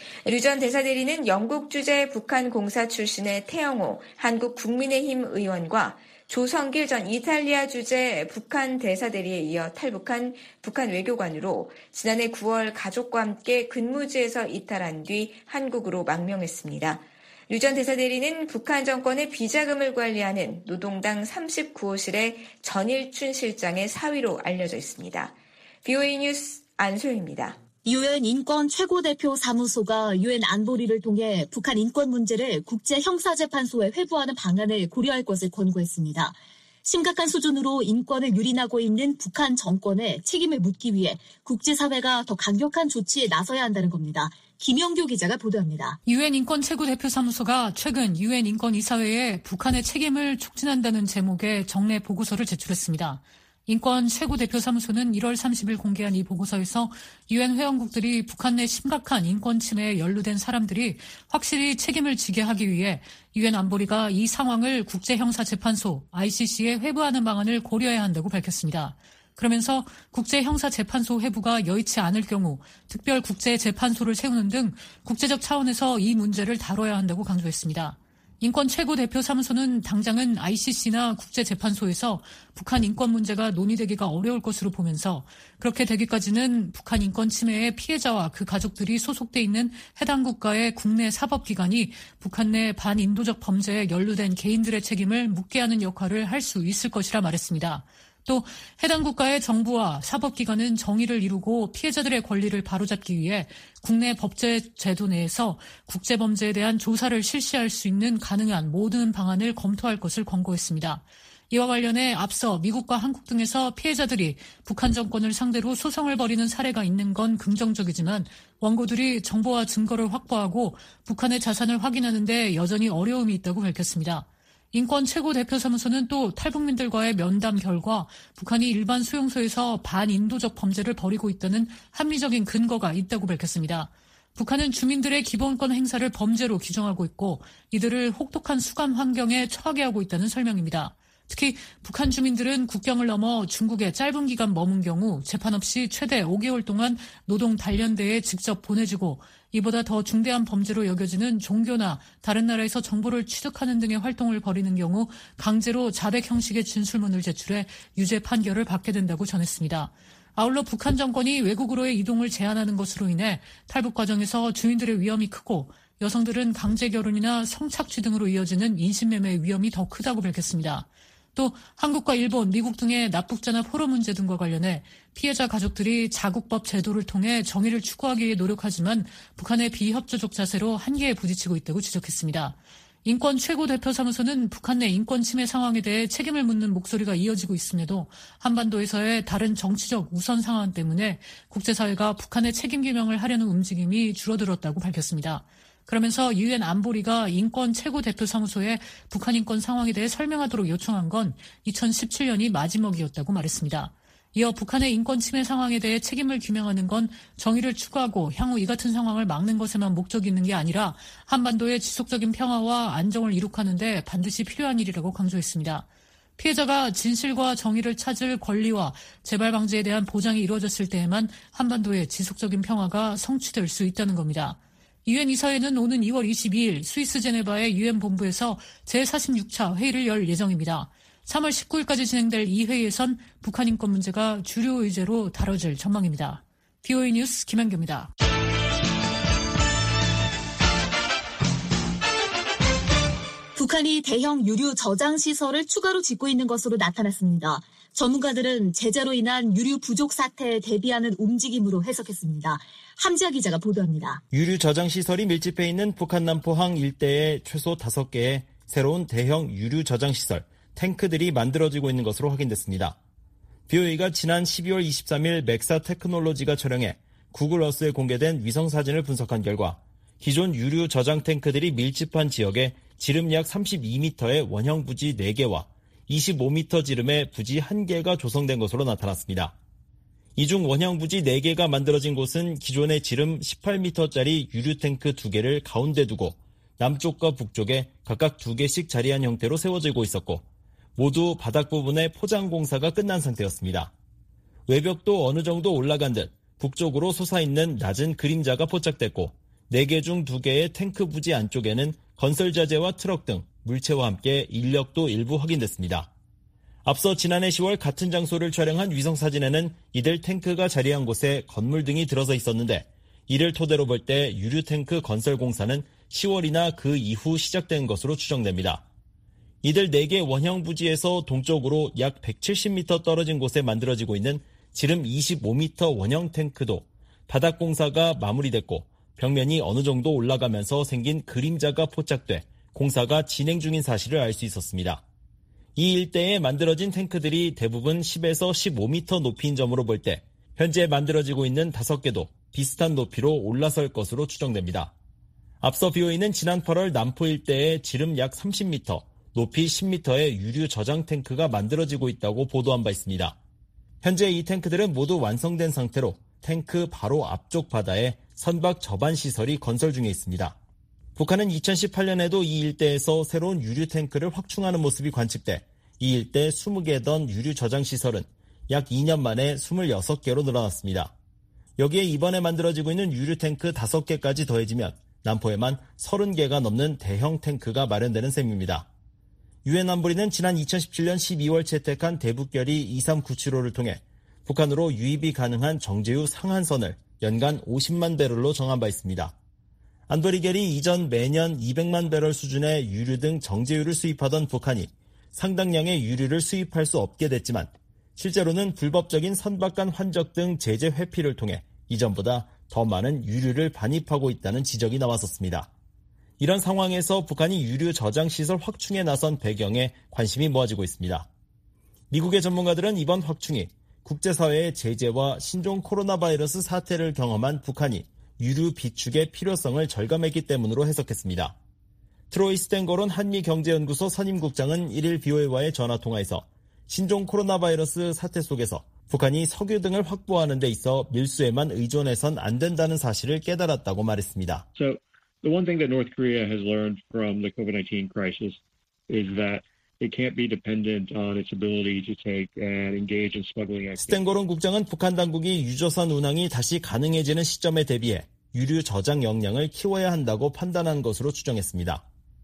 류 전 대사대리는 영국 주재 북한 공사 출신의 태영호 한국 국민의힘 의원과 조성길 전 이탈리아 주재 북한 대사대리에 이어 탈북한 북한 외교관으로 지난해 구월 가족과 함께 근무지에서 이탈한 뒤 한국으로 망명했습니다. 류 전 대사대리는 북한 정권의 비자금을 관리하는 노동당 삼십구 호실의 전일춘 실장의 사위로 알려져 있습니다. 비오에이 뉴스 안소영입니다. 유엔 인권 최고대표 사무소가 유엔 안보리를 통해 북한 인권 문제를 국제형사재판소에 회부하는 방안을 고려할 것을 권고했습니다. 심각한 수준으로 인권을 유린하고 있는 북한 정권에 책임을 묻기 위해 국제사회가 더 강력한 조치에 나서야 한다는 겁니다. 김영규 기자가 보도합니다. 유엔 인권 최고대표사무소가 최근 유엔 인권이사회에 북한의 책임을 촉진한다는 제목의 정례 보고서를 제출했습니다. 인권 최고대표사무소는 일월 삼십일 공개한 이 보고서에서 유엔 회원국들이 북한 내 심각한 인권 침해에 연루된 사람들이 확실히 책임을 지게 하기 위해 유엔 안보리가 이 상황을 국제형사재판소 아이씨씨에 회부하는 방안을 고려해야 한다고 밝혔습니다. 그러면서 국제형사재판소 회부가 여의치 않을 경우 특별국제재판소를 세우는 등 국제적 차원에서 이 문제를 다뤄야 한다고 강조했습니다. 인권 최고대표사무소는 당장은 아이씨씨나 국제재판소에서 북한 인권 문제가 논의되기가 어려울 것으로 보면서 그렇게 되기까지는 북한 인권 침해의 피해자와 그 가족들이 소속돼 있는 해당 국가의 국내 사법기관이 북한 내 반인도적 범죄에 연루된 개인들의 책임을 묻게 하는 역할을 할 수 있을 것이라 말했습니다. 또 해당 국가의 정부와 사법기관은 정의를 이루고 피해자들의 권리를 바로잡기 위해 국내 법제 제도 내에서 국제범죄에 대한 조사를 실시할 수 있는 가능한 모든 방안을 검토할 것을 권고했습니다. 이와 관련해 앞서 미국과 한국 등에서 피해자들이 북한 정권을 상대로 소송을 벌이는 사례가 있는 건 긍정적이지만 원고들이 정보와 증거를 확보하고 북한의 자산을 확인하는 데 여전히 어려움이 있다고 밝혔습니다. 인권 최고대표사무소는 또 탈북민들과의 면담 결과 북한이 일반 수용소에서 반인도적 범죄를 벌이고 있다는 합리적인 근거가 있다고 밝혔습니다. 북한은 주민들의 기본권 행사를 범죄로 규정하고 있고 이들을 혹독한 수감 환경에 처하게 하고 있다는 설명입니다. 특히 북한 주민들은 국경을 넘어 중국에 짧은 기간 머문 경우 재판 없이 최대 오 개월 동안 노동 단련대에 직접 보내주고 이보다 더 중대한 범죄로 여겨지는 종교나 다른 나라에서 정보를 취득하는 등의 활동을 벌이는 경우 강제로 자백 형식의 진술문을 제출해 유죄 판결을 받게 된다고 전했습니다. 아울러 북한 정권이 외국으로의 이동을 제한하는 것으로 인해 탈북 과정에서 주민들의 위험이 크고 여성들은 강제 결혼이나 성착취 등으로 이어지는 인신매매의 위험이 더 크다고 밝혔습니다. 또 한국과 일본, 미국 등의 납북자나 포로 문제 등과 관련해 피해자 가족들이 자국법 제도를 통해 정의를 추구하기 위해 노력하지만 북한의 비협조적 자세로 한계에 부딪히고 있다고 지적했습니다. 인권 최고대표사무소는 북한 내 인권 침해 상황에 대해 책임을 묻는 목소리가 이어지고 있음에도 한반도에서의 다른 정치적 우선 상황 때문에 국제사회가 북한의 책임 규명을 하려는 움직임이 줄어들었다고 밝혔습니다. 그러면서 유엔 안보리가 인권 최고대표사무소에 북한 인권 상황에 대해 설명하도록 요청한 건 이천십칠 년이 마지막이었다고 말했습니다. 이어 북한의 인권 침해 상황에 대해 책임을 규명하는 건 정의를 추구하고 향후 이 같은 상황을 막는 것에만 목적이 있는 게 아니라 한반도의 지속적인 평화와 안정을 이룩하는 데 반드시 필요한 일이라고 강조했습니다. 피해자가 진실과 정의를 찾을 권리와 재발 방지에 대한 보장이 이루어졌을 때에만 한반도의 지속적인 평화가 성취될 수 있다는 겁니다. 유엔 이사회는 오는 이월 이십이일 스위스 제네바의 유엔 본부에서 제사십육 차 회의를 열 예정입니다. 삼월 십구일까지 진행될 이 회의에선 북한 인권 문제가 주요 의제로 다뤄질 전망입니다. 비오에이 뉴스 김현규입니다. 북한이 대형 유류 저장 시설을 추가로 짓고 있는 것으로 나타났습니다. 전문가들은 제재로 인한 유류 부족 사태에 대비하는 움직임으로 해석했습니다. 함지아 기자가 보도합니다. 유류 저장 시설이 밀집해 있는 북한 남포항 일대에 최소 다섯 개의 새로운 대형 유류 저장 시설, 탱크들이 만들어지고 있는 것으로 확인됐습니다. 비오에이가 지난 십이월 이십삼일 맥사 테크놀로지가 촬영해 구글 어스에 공개된 위성 사진을 분석한 결과 기존 유류 저장 탱크들이 밀집한 지역에 지름 약 삼십이 미터의 원형 부지 네 개와 이십오 미터 지름의 부지 한 개가 조성된 것으로 나타났습니다. 이 중 원형 부지 네 개가 만들어진 곳은 기존의 지름 십팔 미터짜리 유류 탱크 두 개를 가운데 두고 남쪽과 북쪽에 각각 두 개씩 자리한 형태로 세워지고 있었고 모두 바닥 부분의 포장 공사가 끝난 상태였습니다. 외벽도 어느 정도 올라간 듯 북쪽으로 솟아있는 낮은 그림자가 포착됐고 네 개 중 두 개의 탱크 부지 안쪽에는 건설 자재와 트럭 등 물체와 함께 인력도 일부 확인됐습니다. 앞서 지난해 시월 같은 장소를 촬영한 위성사진에는 이들 탱크가 자리한 곳에 건물 등이 들어서 있었는데 이를 토대로 볼 때 유류 탱크 건설 공사는 시월이나 그 이후 시작된 것으로 추정됩니다. 이들 네 개 원형 부지에서 동쪽으로 약 백칠십 미터 떨어진 곳에 만들어지고 있는 지름 이십오 미터 원형 탱크도 바닥 공사가 마무리됐고 벽면이 어느 정도 올라가면서 생긴 그림자가 포착돼 공사가 진행 중인 사실을 알 수 있었습니다. 이 일대에 만들어진 탱크들이 대부분 십에서 십오 미터 높이인 점으로 볼 때 현재 만들어지고 있는 다섯 개도 비슷한 높이로 올라설 것으로 추정됩니다. 앞서 비오에이는 지난 팔월 남포 일대에 지름 약 삼십 미터, 높이 십 미터의 유류 저장 탱크가 만들어지고 있다고 보도한 바 있습니다. 현재 이 탱크들은 모두 완성된 상태로 탱크 바로 앞쪽 바다에 선박 저반 시설이 건설 중에 있습니다. 북한은 이천십팔년에도 이 일대에서 새로운 유류 탱크를 확충하는 모습이 관측돼 이 일대 이십 개던 유류 저장 시설은 약 이 년 만에 이십육 개로 늘어났습니다. 여기에 이번에 만들어지고 있는 유류 탱크 다섯 개까지 더해지면 남포에만 서른 개가 넘는 대형 탱크가 마련되는 셈입니다. 유엔 안보리는 지난 이천십칠년 십이월 채택한 대북결의 이삼구칠호를 통해 북한으로 유입이 가능한 정제유 상한선을 연간 오십만 배럴로 정한 바 있습니다. 안보리 결의 이전 매년 이백만 배럴 수준의 유류 등 정제유를 수입하던 북한이 상당량의 유류를 수입할 수 없게 됐지만 실제로는 불법적인 선박 간 환적 등 제재 회피를 통해 이전보다 더 많은 유류를 반입하고 있다는 지적이 나왔었습니다. 이런 상황에서 북한이 유류 저장 시설 확충에 나선 배경에 관심이 모아지고 있습니다. 미국의 전문가들은 이번 확충이 국제사회의 제재와 신종 코로나 바이러스 사태를 경험한 북한이 유류 비축의 필요성을 절감했기 때문으로 해석했습니다. 트로이 스탠거론 한미경제연구소 선임국장은 일일 비오에이와의 전화통화에서 신종 코로나 바이러스 사태 속에서 북한이 석유 등을 확보하는 데 있어 밀수에만 의존해선 안 된다는 사실을 깨달았다고 말했습니다. So the one thing that North Korea has learned from the 코비드 나인틴 crisis is that it can't be dependent on its ability to take and engage in smuggling activities. 스탠거론 국장은 북한 당국이 유조선 운항이 다시 가능해지는 시점에 대비해 유류 저장 역량을 키워야 한다고 판단한 것으로 추정했습니다.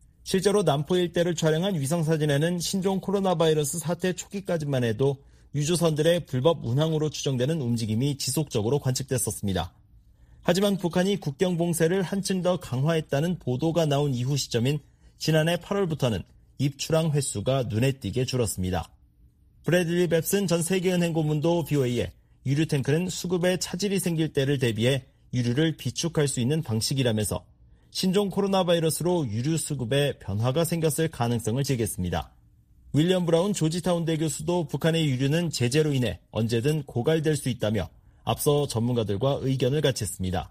실제로 남포 일대를 촬영한 위성사진에는 신종 코로나 바이러스 사태 초기까지만 해도 유조선들의 불법 운항으로 추정되는 움직임이 지속적으로 관측됐었습니다. 하지만 북한이 국경 봉쇄를 한층 더 강화했다는 보도가 나온 이후 시점인 지난해 팔월부터는 입출항 횟수가 눈에 띄게 줄었습니다. 브래들리 뱁슨 전 세계은행 고문도 비오에이에 유류 탱크는 수급에 차질이 생길 때를 대비해 유류를 비축할 수 있는 방식이라면서 신종 코로나 바이러스로 유류 수급에 변화가 생겼을 가능성을 제기했습니다. 윌리엄 브라운 조지타운대 교수도 북한의 유류는 제재로 인해 언제든 고갈될 수 있다며 앞서 전문가들과 의견을 같이 했습니다.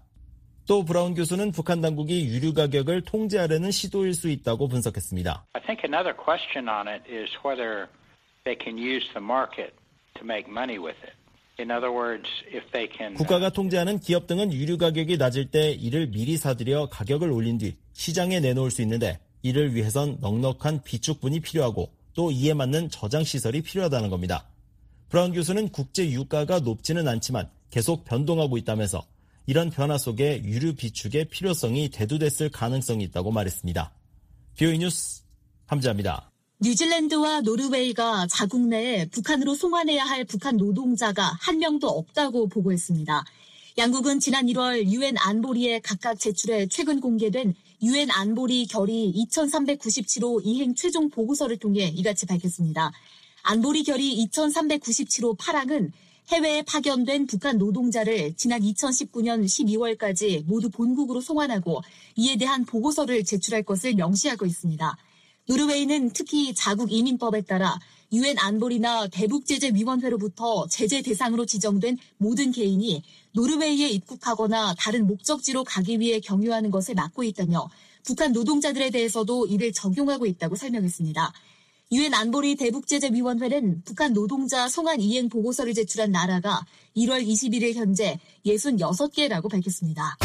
또 브라운 교수는 북한 당국이 유류 가격을 통제하려는 시도일 수 있다고 분석했습니다. I think another question on it is whether they can use the market to make money with it. In other words, if they can 국가가 통제하는 기업 등은 유류 가격이 낮을 때 이를 미리 사들여 가격을 올린 뒤 시장에 내놓을 수 있는데 이를 위해선 넉넉한 비축분이 필요하고 또 이에 맞는 저장 시설이 필요하다는 겁니다. 브라운 교수는 국제 유가가 높지는 않지만 계속 변동하고 있다면서 이런 변화 속에 유류 비축의 필요성이 대두됐을 가능성이 있다고 말했습니다. 비오에이 뉴스 함지아입니다. 뉴질랜드와 노르웨이가 자국 내에 북한으로 송환해야 할 북한 노동자가 한 명도 없다고 보고했습니다. 양국은 지난 일월 유엔 안보리에 각각 제출해 최근 공개된 유엔 안보리 결의 이천삼백구십칠 호 이행 최종 보고서를 통해 이같이 밝혔습니다. 안보리 결의 이천삼백구십칠 호 팔 항은 해외에 파견된 북한 노동자를 지난 이천십구 년 십이월까지 모두 본국으로 송환하고 이에 대한 보고서를 제출할 것을 명시하고 있습니다. 노르웨이는 특히 자국 이민법에 따라 유엔 안보리나 대북제재위원회로부터 제재 대상으로 지정된 모든 개인이 노르웨이에 입국하거나 다른 목적지로 가기 위해 경유하는 것을 막고 있다며 북한 노동자들에 대해서도 이를 적용하고 있다고 설명했습니다. 유엔 안보리 대북제재위원회는 북한 노동자 송환 이행 보고서를 제출한 나라가 일월 이십일일 현재 육십육 개라고 밝혔습니다.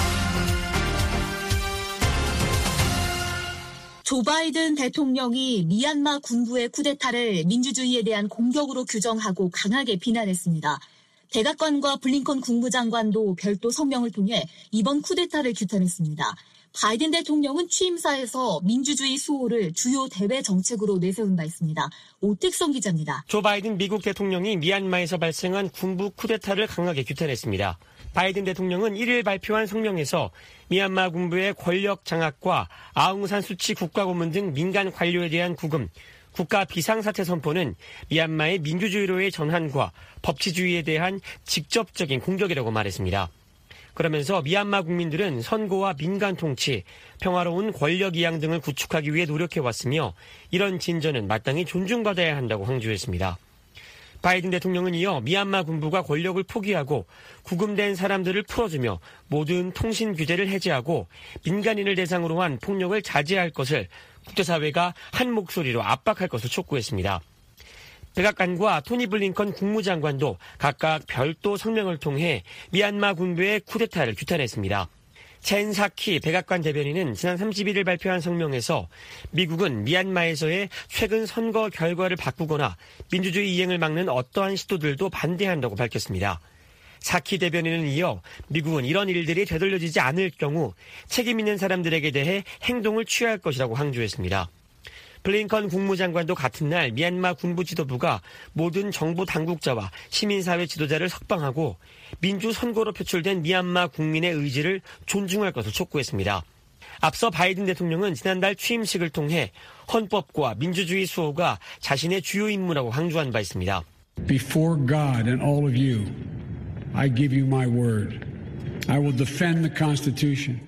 조 바이든 대통령이 미얀마 군부의 쿠데타를 민주주의에 대한 공격으로 규정하고 강하게 비난했습니다. 백악관과 블링컨 국무장관도 별도 성명을 통해 이번 쿠데타를 규탄했습니다. 바이든 대통령은 취임사에서 민주주의 수호를 주요 대외 정책으로 내세운 바 있습니다. 오택성 기자입니다. 조 바이든 미국 대통령이 미얀마에서 발생한 군부 쿠데타를 강하게 규탄했습니다. 바이든 대통령은 일일 발표한 성명에서 미얀마 군부의 권력 장악과 아웅산 수치 국가고문 등 민간 관료에 대한 구금, 국가 비상사태 선포는 미얀마의 민주주의로의 전환과 법치주의에 대한 직접적인 공격이라고 말했습니다. 그러면서 미얀마 국민들은 선거와 민간 통치, 평화로운 권력 이양 등을 구축하기 위해 노력해왔으며 이런 진전은 마땅히 존중받아야 한다고 강조했습니다. 바이든 대통령은 이어 미얀마 군부가 권력을 포기하고 구금된 사람들을 풀어주며 모든 통신 규제를 해제하고 민간인을 대상으로 한 폭력을 자제할 것을 국제사회가 한 목소리로 압박할 것을 촉구했습니다. 백악관과 토니 블링컨 국무장관도 각각 별도 성명을 통해 미얀마 군부의 쿠데타를 규탄했습니다. 첸 사키 백악관 대변인은 지난 삼십일일 발표한 성명에서 미국은 미얀마에서의 최근 선거 결과를 바꾸거나 민주주의 이행을 막는 어떠한 시도들도 반대한다고 밝혔습니다. 사키 대변인은 이어 미국은 이런 일들이 되돌려지지 않을 경우 책임 있는 사람들에게 대해 행동을 취할 것이라고 강조했습니다. 블링컨 국무장관도 같은 날 미얀마 군부 지도부가 모든 정부 당국자와 시민사회 지도자를 석방하고 민주선거로 표출된 미얀마 국민의 의지를 존중할 것을 촉구했습니다. 앞서 바이든 대통령은 지난달 취임식을 통해 헌법과 민주주의 수호가 자신의 주요 임무라고 강조한 바 있습니다. Before God and all of you, I give you my word. I will defend the Constitution.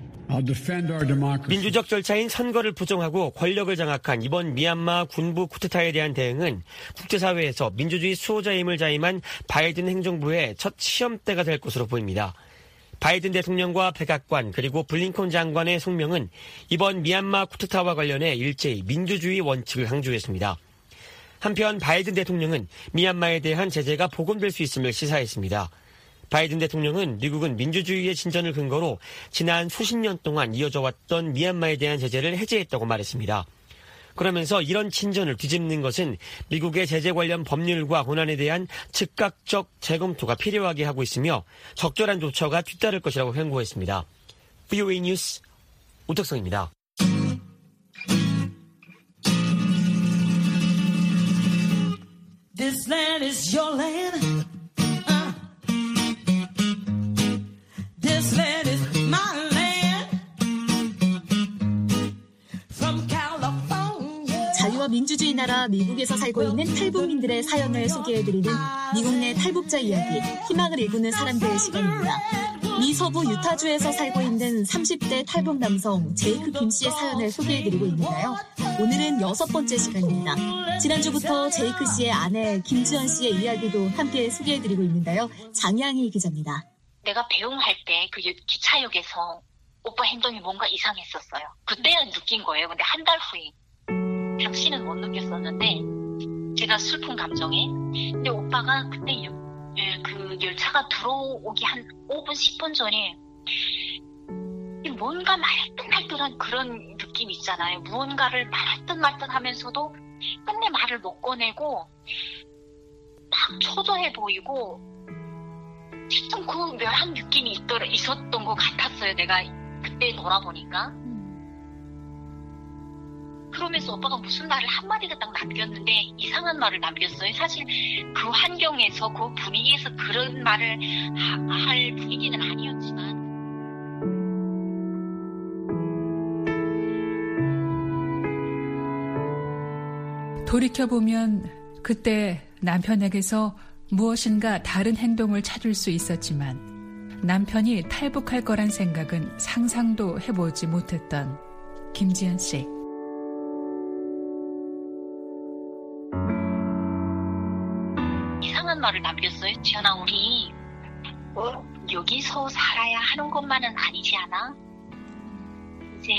민주적 절차인 선거를 부정하고 권력을 장악한 이번 미얀마 군부 쿠데타에 대한 대응은 국제사회에서 민주주의 수호자임을 자임한 바이든 행정부의 첫 시험대가 될 것으로 보입니다. 바이든 대통령과 백악관 그리고 블링컨 장관의 성명은 이번 미얀마 쿠데타와 관련해 일제히 민주주의 원칙을 강조했습니다. 한편 바이든 대통령은 미얀마에 대한 제재가 복원될 수 있음을 시사했습니다. 바이든 대통령은 미국은 민주주의의 진전을 근거로 지난 수십 년 동안 이어져 왔던 미얀마에 대한 제재를 해제했다고 말했습니다. 그러면서 이런 진전을 뒤집는 것은 미국의 제재 관련 법률과 권한에 대한 즉각적 재검토가 필요하게 하고 있으며 적절한 조처가 뒤따를 것이라고 경고했습니다. 브이오에이 뉴스 오택성입니다. This land is your land. This land is my land. From California. 자유와 민주주의 나라 미국에서 살고 있는 탈북민들의 사연을 소개해드리는 미국 내 탈북자 이야기, 희망을 일구는 사람들의 시간입니다. 미 서부 유타주에서 살고 있는 삼십 대 탈북 남성 제이크 김 씨의 사연을 소개해드리고 있는데요. 오늘은 여섯 번째 시간입니다. 지난주부터 제이크 씨의 아내 김지연 씨의 이야기도 함께 소개해드리고 있는데요. 장양희 기자입니다. 내가 배웅할 때 그 기차역에서 오빠 행동이 뭔가 이상했었어요. 그때는 느낀 거예요. 근데 한 달 후에 당신은 못 느꼈었는데 제가 슬픈 감정에 근데 오빠가 그때 그 열차가 들어오기 한 오 분, 십 분 전에 뭔가 말할 듯 말 듯한 그런 느낌 있잖아요. 무언가를 말할 듯 말 듯 하면서도 끝내 말을 못 꺼내고 막 초조해 보이고 하여튼 그 묘한 느낌이 있더라, 있었던 것 같았어요. 내가 그때 돌아보니까. 그러면서 오빠가 무슨 말을 한마디가 딱 남겼는데 이상한 말을 남겼어요. 사실 그 환경에서 그 분위기에서 그런 말을 하, 할 분위기는 아니었지만 돌이켜보면 그때 남편에게서 무엇인가 다른 행동을 찾을 수 있었지만 남편이 탈북할 거란 생각은 상상도 해보지 못했던 김지연 씨. 이상한 말을 남겼어요. 지연아, 우리 어? 여기서 살아야 하는 것만은 아니지 않아? 이제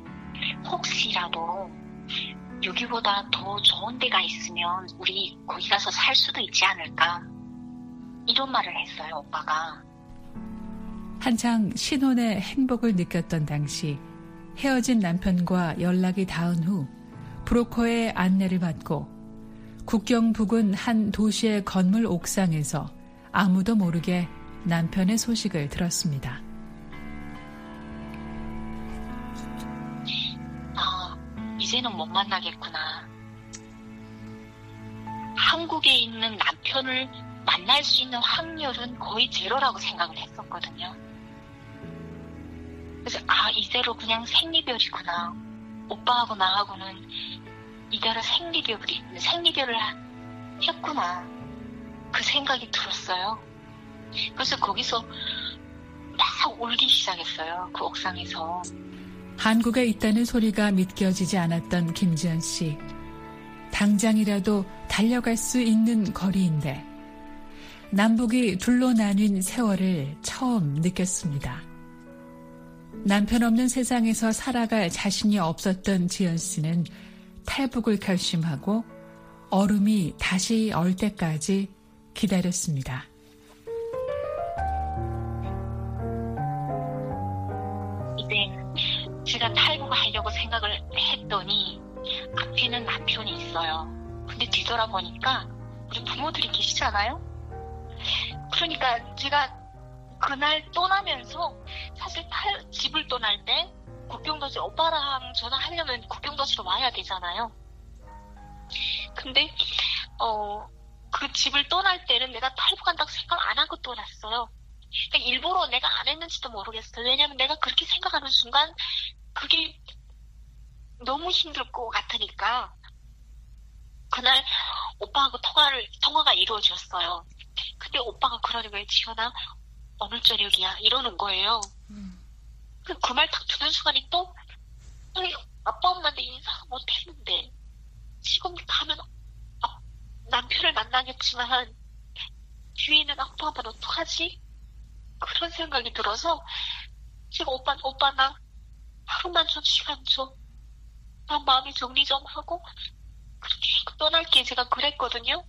혹시라도 여기보다 더 좋은 데가 있으면 우리 거기 가서 살 수도 있지 않을까? 이런 말을 했어요, 오빠가. 한창 신혼의 행복을 느꼈던 당시 헤어진 남편과 연락이 닿은 후 브로커의 안내를 받고 국경 부근 한 도시의 건물 옥상에서 아무도 모르게 남편의 소식을 들었습니다. 아, 이제는 못 만나겠구나. 한국에 있는 남편을 만날 수 있는 확률은 거의 제로라고 생각을 했었거든요. 그래서 아, 이대로 그냥 생리별이구나. 오빠하고 나하고는 이대로 생리별이, 생리별을 했구나. 그 생각이 들었어요. 그래서 거기서 막 울기 시작했어요. 그 옥상에서. 한국에 있다는 소리가 믿겨지지 않았던 김지연 씨. 당장이라도 달려갈 수 있는 거리인데 남북이 둘로 나뉜 세월을 처음 느꼈습니다. 남편 없는 세상에서 살아갈 자신이 없었던 지연 씨는 탈북을 결심하고 얼음이 다시 얼 때까지 기다렸습니다. 이제 제가 탈북을 하려고 생각을 했더니 앞에는 남편이 있어요. 근데 뒤돌아보니까 우리 부모들이 계시잖아요. 그러니까 제가 그날 떠나면서 사실 탈, 집을 떠날 때 국경도시 오빠랑 전화하려면 국경도시로 와야 되잖아요. 근데 어, 그 집을 떠날 때는 내가 탈북한다고 생각 안 하고 떠났어요. 그러니까 일부러 내가 안 했는지도 모르겠어요. 왜냐면 내가 그렇게 생각하는 순간 그게 너무 힘들 것 같으니까 그날 오빠하고 통화를, 통화가 이루어졌어요. 근데 오빠가 그러는 거예요. 지연아, 오늘 저녁이야. 이러는 거예요. 음. 그 말 딱 듣는 순간이 또 아니, 아빠 엄마한테 인사 못했는데 지금 가면 아, 남편을 만나겠지만 뒤에는 아빠 엄마는 어떡하지? 그런 생각이 들어서 지금 오빠, 오빠 나 하루만 좀 시간 줘. 나 마음이 정리 좀 하고 그렇게 떠날게 제가 그랬거든요.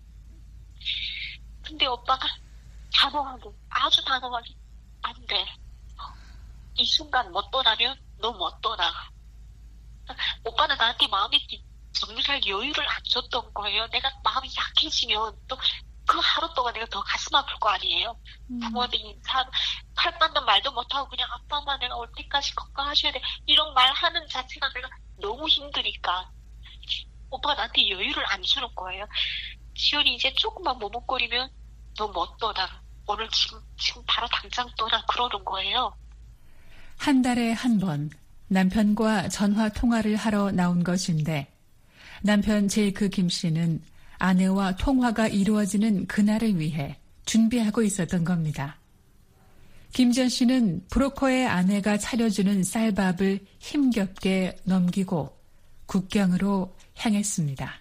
근데 오빠가 단호하게, 아주 단호하게 안 돼. 이 순간 못 떠나면 너 못 떠나. 오빠는 나한테 마음이 정리할 여유를 안 줬던 거예요. 내가 마음이 약해지면 또 그 하루 동안 내가 더 가슴 아플 거 아니에요. 음. 부모한테 인사, 팔 뻗는 말도 못하고 그냥 아빠 엄마 내가 올 때까지 건강하셔야 돼. 이런 말 하는 자체가 내가 너무 힘드니까 오빠가 나한테 여유를 안 주는 거예요. 지연이 이제 조금만 머뭇거리면 너 못 떠나. 오늘 지금 지금 바로 당장 떠나. 그러는 거예요. 한 달에 한 번 남편과 전화 통화를 하러 나온 것인데 남편 제이크 김 씨는 아내와 통화가 이루어지는 그날을 위해 준비하고 있었던 겁니다. 김지연 씨는 브로커의 아내가 차려주는 쌀밥을 힘겹게 넘기고 국경으로 향했습니다.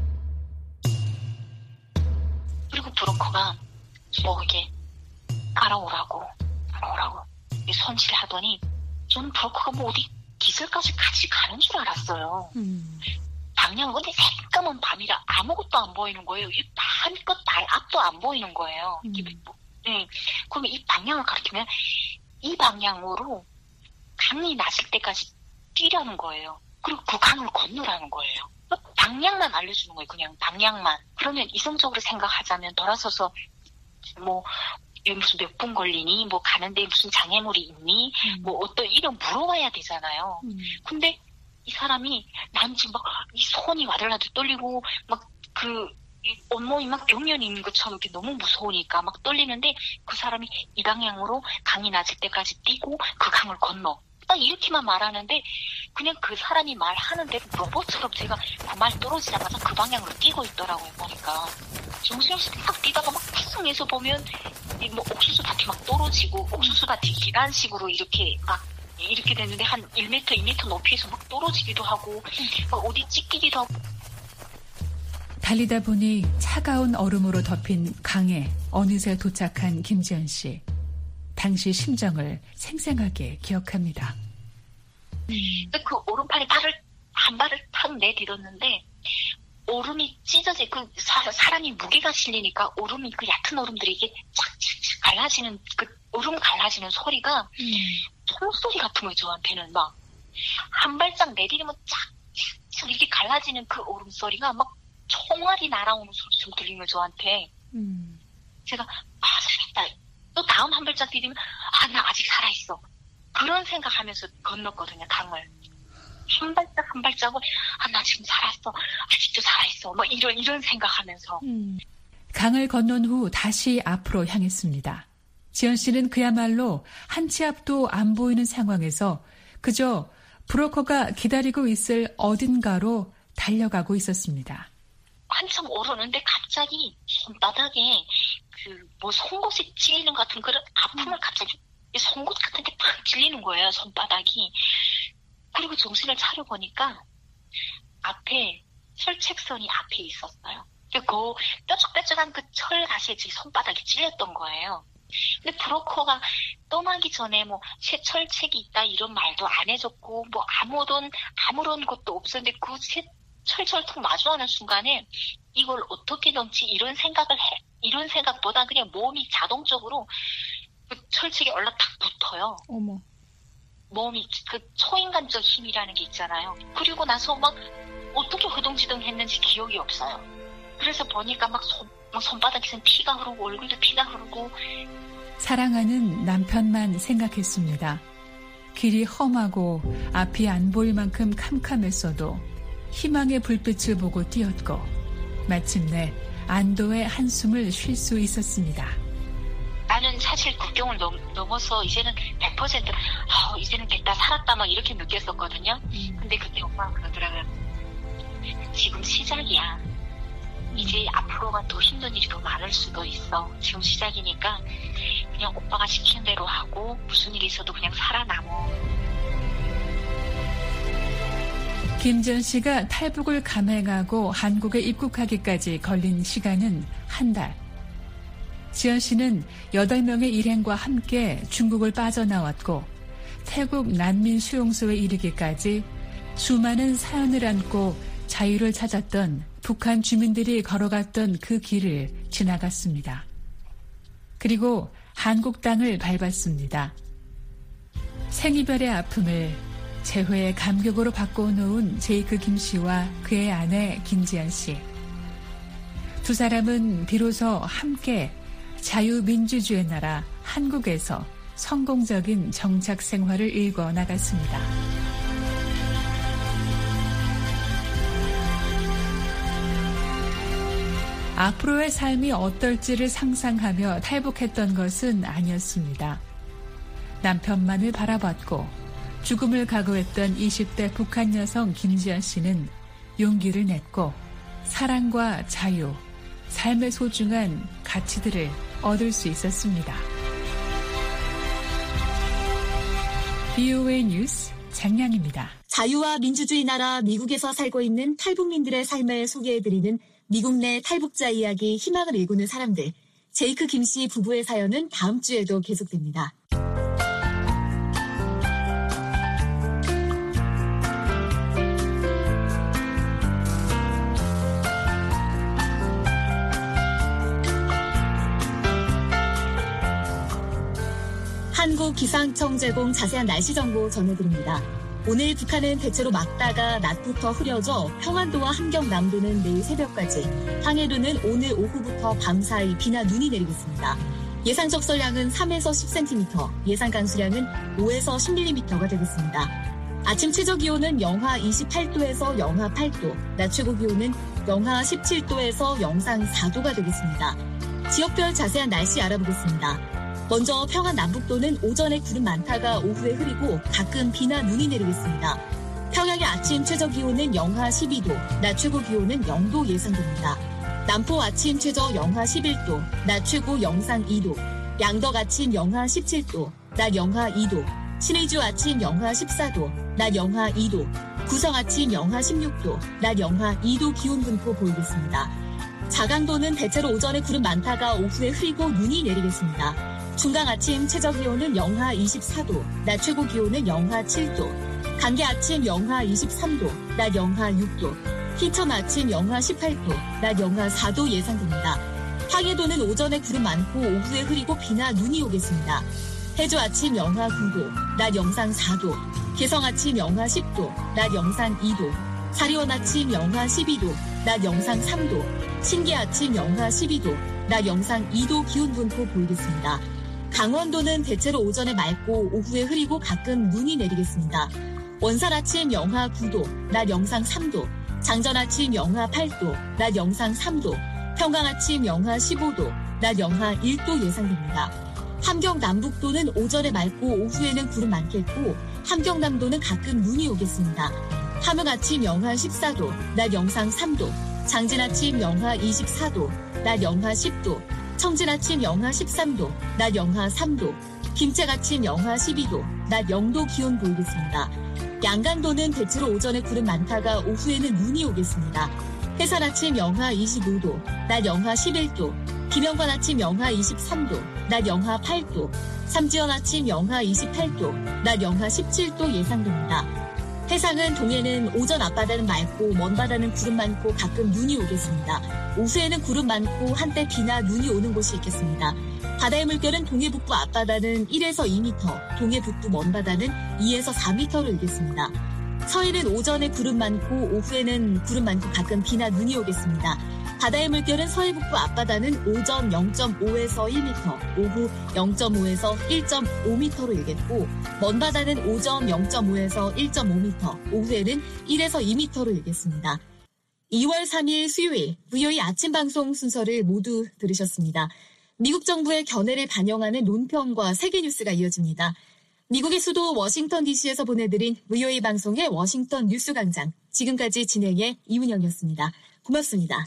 그리고 브로커가 뭐 이게 알아오라고 알아오라고 손질하더니 저는 브로커가 뭐 어디 기술까지 같이 가는 줄 알았어요. 음. 방향은 근데 새까만 밤이라 아무것도 안 보이는 거예요. 이 한껏 발 앞도 안 보이는 거예요. 음. 네. 그러면 이 방향을 가리키면 이 방향으로 강이 났을 때까지 뛰려는 거예요. 그리고 그 강을 건너라는 거예요. 방향만 알려주는 거예요. 그냥 방향만. 그러면 이성적으로 생각하자면 돌아서서 뭐 무슨 몇 분 걸리니, 뭐 가는데 무슨 장애물이 있니, 음. 뭐 어떤 이런 물어봐야 되잖아요. 음. 근데 이 사람이 난 지금 막 이 손이 와들와들 떨리고 막 그 온몸이 막 경련이 있는 것처럼 이렇게 너무 무서우니까 막 떨리는데 그 사람이 이 방향으로 강이 낮을 때까지 뛰고 그 강을 건너. 딱 이렇게만 말하는데 그냥 그 사람이 말하는 대로 로봇처럼 제가 그 말 떨어지자마자 그 방향으로 뛰고 있더라고요. 보니까 정신없이 딱 뛰다가 막 푸승해서 보면 이 뭐 옥수수 밭이 막 떨어지고 옥수수 밭이 이런 식으로 이렇게 막 이렇게 됐는데 한 일 미터, 이 미터 높이에서 막 떨어지기도 하고 막 어디 찢기기도 하고. 달리다 보니 차가운 얼음으로 덮인 강에 어느새 도착한 김지연 씨. 당시 심정을 생생하게 기억합니다. 그 오른팔에 발을 한 발을 탁 내딛었는데 얼음이 찢어져 그 사, 사람이 무게가 실리니까 얼음이 그 얕은 얼음들이 이게 쫙쫙쫙 갈라지는 그 얼음 갈라지는 소리가 음. 총소리 같은 거예요. 저한테는 막 한 발짝 내디디면 쫙쫙 이렇게 갈라지는 그 얼음 소리가 막 총알이 날아오는 소리처럼 들리는 거예요. 저한테. 음. 제가 아 살았다. 또 다음 한 발짝 디디면 아 나 아직 살아있어. 그런 생각하면서 건넜거든요. 강을. 한 발짝 한 발짝을 아 나 지금 살았어. 아직도 살아있어. 뭐 이런 이런 생각하면서. 음. 강을 건넌 후 다시 앞으로 향했습니다. 지연 씨는 그야말로 한 치 앞도 안 보이는 상황에서 그저 브로커가 기다리고 있을 어딘가로 달려가고 있었습니다. 한참 오르는데 갑자기 손바닥에 그 뭐 송곳이 찔리는 것 같은 그런 아픔을 갑자기 송곳 같은 게 팍 찔리는 거예요. 손바닥이. 그리고 정신을 차려보니까 앞에 철책선이 앞에 있었어요. 그 뾰족뾰족한 그 철가시에 제 손바닥이 찔렸던 거예요. 근데 브로커가 떠나기 전에 뭐 철책이 있다 이런 말도 안 해줬고 뭐 아무런 아무런 것도 없었는데 그 철철통 마주하는 순간에 이걸 어떻게 넘지 이런 생각을 해 이런 생각보다 그냥 몸이 자동적으로 그 철책에 올라 탁 붙어요. 어머. 몸이 그 초인간적 힘이라는 게 있잖아요. 그리고 나서 막 어떻게 허둥지둥 했는지 기억이 없어요. 그래서 보니까 막 손, 막 손바닥에서 피가 흐르고 얼굴도 피가 흐르고. 사랑하는 남편만 생각했습니다. 길이 험하고 앞이 안 보일 만큼 캄캄했어도 희망의 불빛을 보고 뛰었고 마침내 안도의 한숨을 쉴 수 있었습니다. 나는 사실 국경을 넘, 넘어서 이제는 백 퍼센트 아, 이제는 됐다 살았다 막 이렇게 느꼈었거든요. 음. 근데 그때 엄마가 그러더라고요. 지금 시작이야. 이제 앞으로가 더 힘든 일이 더 많을 수도 있어. 지금 시작이니까 그냥 오빠가 시키는 대로 하고 무슨 일이 있어도 그냥 살아남어. 김지연 씨가 탈북을 감행하고 한국에 입국하기까지 걸린 시간은 한 달. 지연 씨는 여덟 명의 일행과 함께 중국을 빠져나왔고 태국 난민 수용소에 이르기까지 수많은 사연을 안고 자유를 찾았던 북한 주민들이 걸어갔던 그 길을 지나갔습니다. 그리고 한국 땅을 밟았습니다. 생이별의 아픔을 재회의 감격으로 바꿔놓은 제이크 김 씨와 그의 아내 김지연 씨. 두 사람은 비로소 함께 자유민주주의 나라 한국에서 성공적인 정착 생활을 일궈 나갔습니다. 앞으로의 삶이 어떨지를 상상하며 탈북했던 것은 아니었습니다. 남편만을 바라봤고 죽음을 각오했던 이십 대 북한 여성 김지연 씨는 용기를 냈고 사랑과 자유, 삶의 소중한 가치들을 얻을 수 있었습니다. 비오에이 뉴스 장량입니다. 자유와 민주주의 나라 미국에서 살고 있는 탈북민들의 삶을 소개해드리는 미국 내 탈북자 이야기 희망을 일구는 사람들. 제이크 김 씨 부부의 사연은 다음 주에도 계속됩니다. 한국기상청 제공 자세한 날씨 정보 전해드립니다. 오늘 북한은 대체로 맑다가 낮부터 흐려져 평안도와 함경남도는 내일 새벽까지, 항해도는 오늘 오후부터 밤사이 비나 눈이 내리겠습니다. 예상 적설량은 삼에서 십 센티미터, 예상 강수량은 오에서 십 밀리미터가 되겠습니다. 아침 최저기온은 영하 이십팔 도에서 영하 팔 도, 낮 최고기온은 영하 십칠 도에서 영상 사 도가 되겠습니다. 지역별 자세한 날씨 알아보겠습니다. 먼저 평안 남북도는 오전에 구름 많다가 오후에 흐리고 가끔 비나 눈이 내리겠습니다. 아침 최저기온은 영하 십이 도, 낮 최고기온은 영 도 예상됩니다. 남포 아침 최저 영하 십일 도, 낮 최고 영상 이 도, 양덕 아침 영하 십칠 도, 낮 영하 이 도, 신의주 아침 영하 십사 도, 낮 영하 이 도, 구성 아침 영하 십육 도, 낮 영하 이 도 기온 분포 보이겠습니다. 자강도는 대체로 오전에 구름 많다가 오후에 흐리고 눈이 내리겠습니다. 중강 아침 최저기온은 영하 이십사 도, 낮 최고기온은 영하 칠 도, 간계 아침 영하 이십삼 도, 낮 영하 육 도, 희천 아침 영하 십팔 도, 낮 영하 사 도 예상됩니다. 황해도는 오전에 구름 많고 오후에 흐리고 비나 눈이 오겠습니다. 해주 아침 영하 구 도, 낮 영상 사 도, 개성 아침 영하 십 도, 낮 영상 이 도, 사리원 아침 영하 십이 도, 낮 영상 삼 도, 신기 아침 영하 십이 도, 낮 영상 이 도 기온 분포 보이겠습니다. 강원도는 대체로 오전에 맑고 오후에 흐리고 가끔 눈이 내리겠습니다. 원산 아침 영하 구 도, 낮 영상 삼 도, 장전 아침 영하 팔 도, 낮 영상 삼 도, 평강 아침 영하 십오 도, 낮 영하 일 도 예상됩니다. 함경 남북도는 오전에 맑고 오후에는 구름 많겠고 함경남도는 가끔 눈이 오겠습니다. 함흥 아침 영하 십사 도, 낮 영상 삼 도, 장진 아침 영하 이십사 도, 낮 영하 십 도, 청진 아침 영하 십삼 도, 낮 영하 삼 도, 김책 아침 영하 십이 도, 낮 영 도 기온 보이겠습니다. 양강도는 대체로 오전에 구름 많다가 오후에는 눈이 오겠습니다. 해산 아침 영하 이십오 도, 낮 영하 십일 도, 김영관 아침 영하 이십삼 도, 낮 영하 팔 도, 삼지연 아침 영하 이십팔 도, 낮 영하 십칠 도 예상됩니다. 해상은 동해는 오전 앞바다는 맑고 먼바다는 구름 많고 가끔 눈이 오겠습니다. 오후에는 구름 많고 한때 비나 눈이 오는 곳이 있겠습니다. 바다의 물결은 동해 북부 앞바다는 일에서 이 미터, 동해 북부 먼바다는 이에서 사 미터로 일겠습니다. 서해는 오전에 구름 많고 오후에는 구름 많고 가끔 비나 눈이 오겠습니다. 바다의 물결은 서해 북부 앞바다는 오전 영 점 오에서 일 미터, 오후 영 점 오에서 일 점 오 미터로 일겠고 먼바다는 오전 영 점 오에서 일 점 오 미터, 오후에는 일에서 이 미터로 일겠습니다. 이월 삼일 수요일 브이오에이 아침 방송 순서를 모두 들으셨습니다. 미국 정부의 견해를 반영하는 논평과 세계 뉴스가 이어집니다. 미국의 수도 워싱턴 디씨에서 보내드린 브이오에이 방송의 워싱턴 뉴스 광장. 지금까지 진행의 이은영이었습니다. 고맙습니다.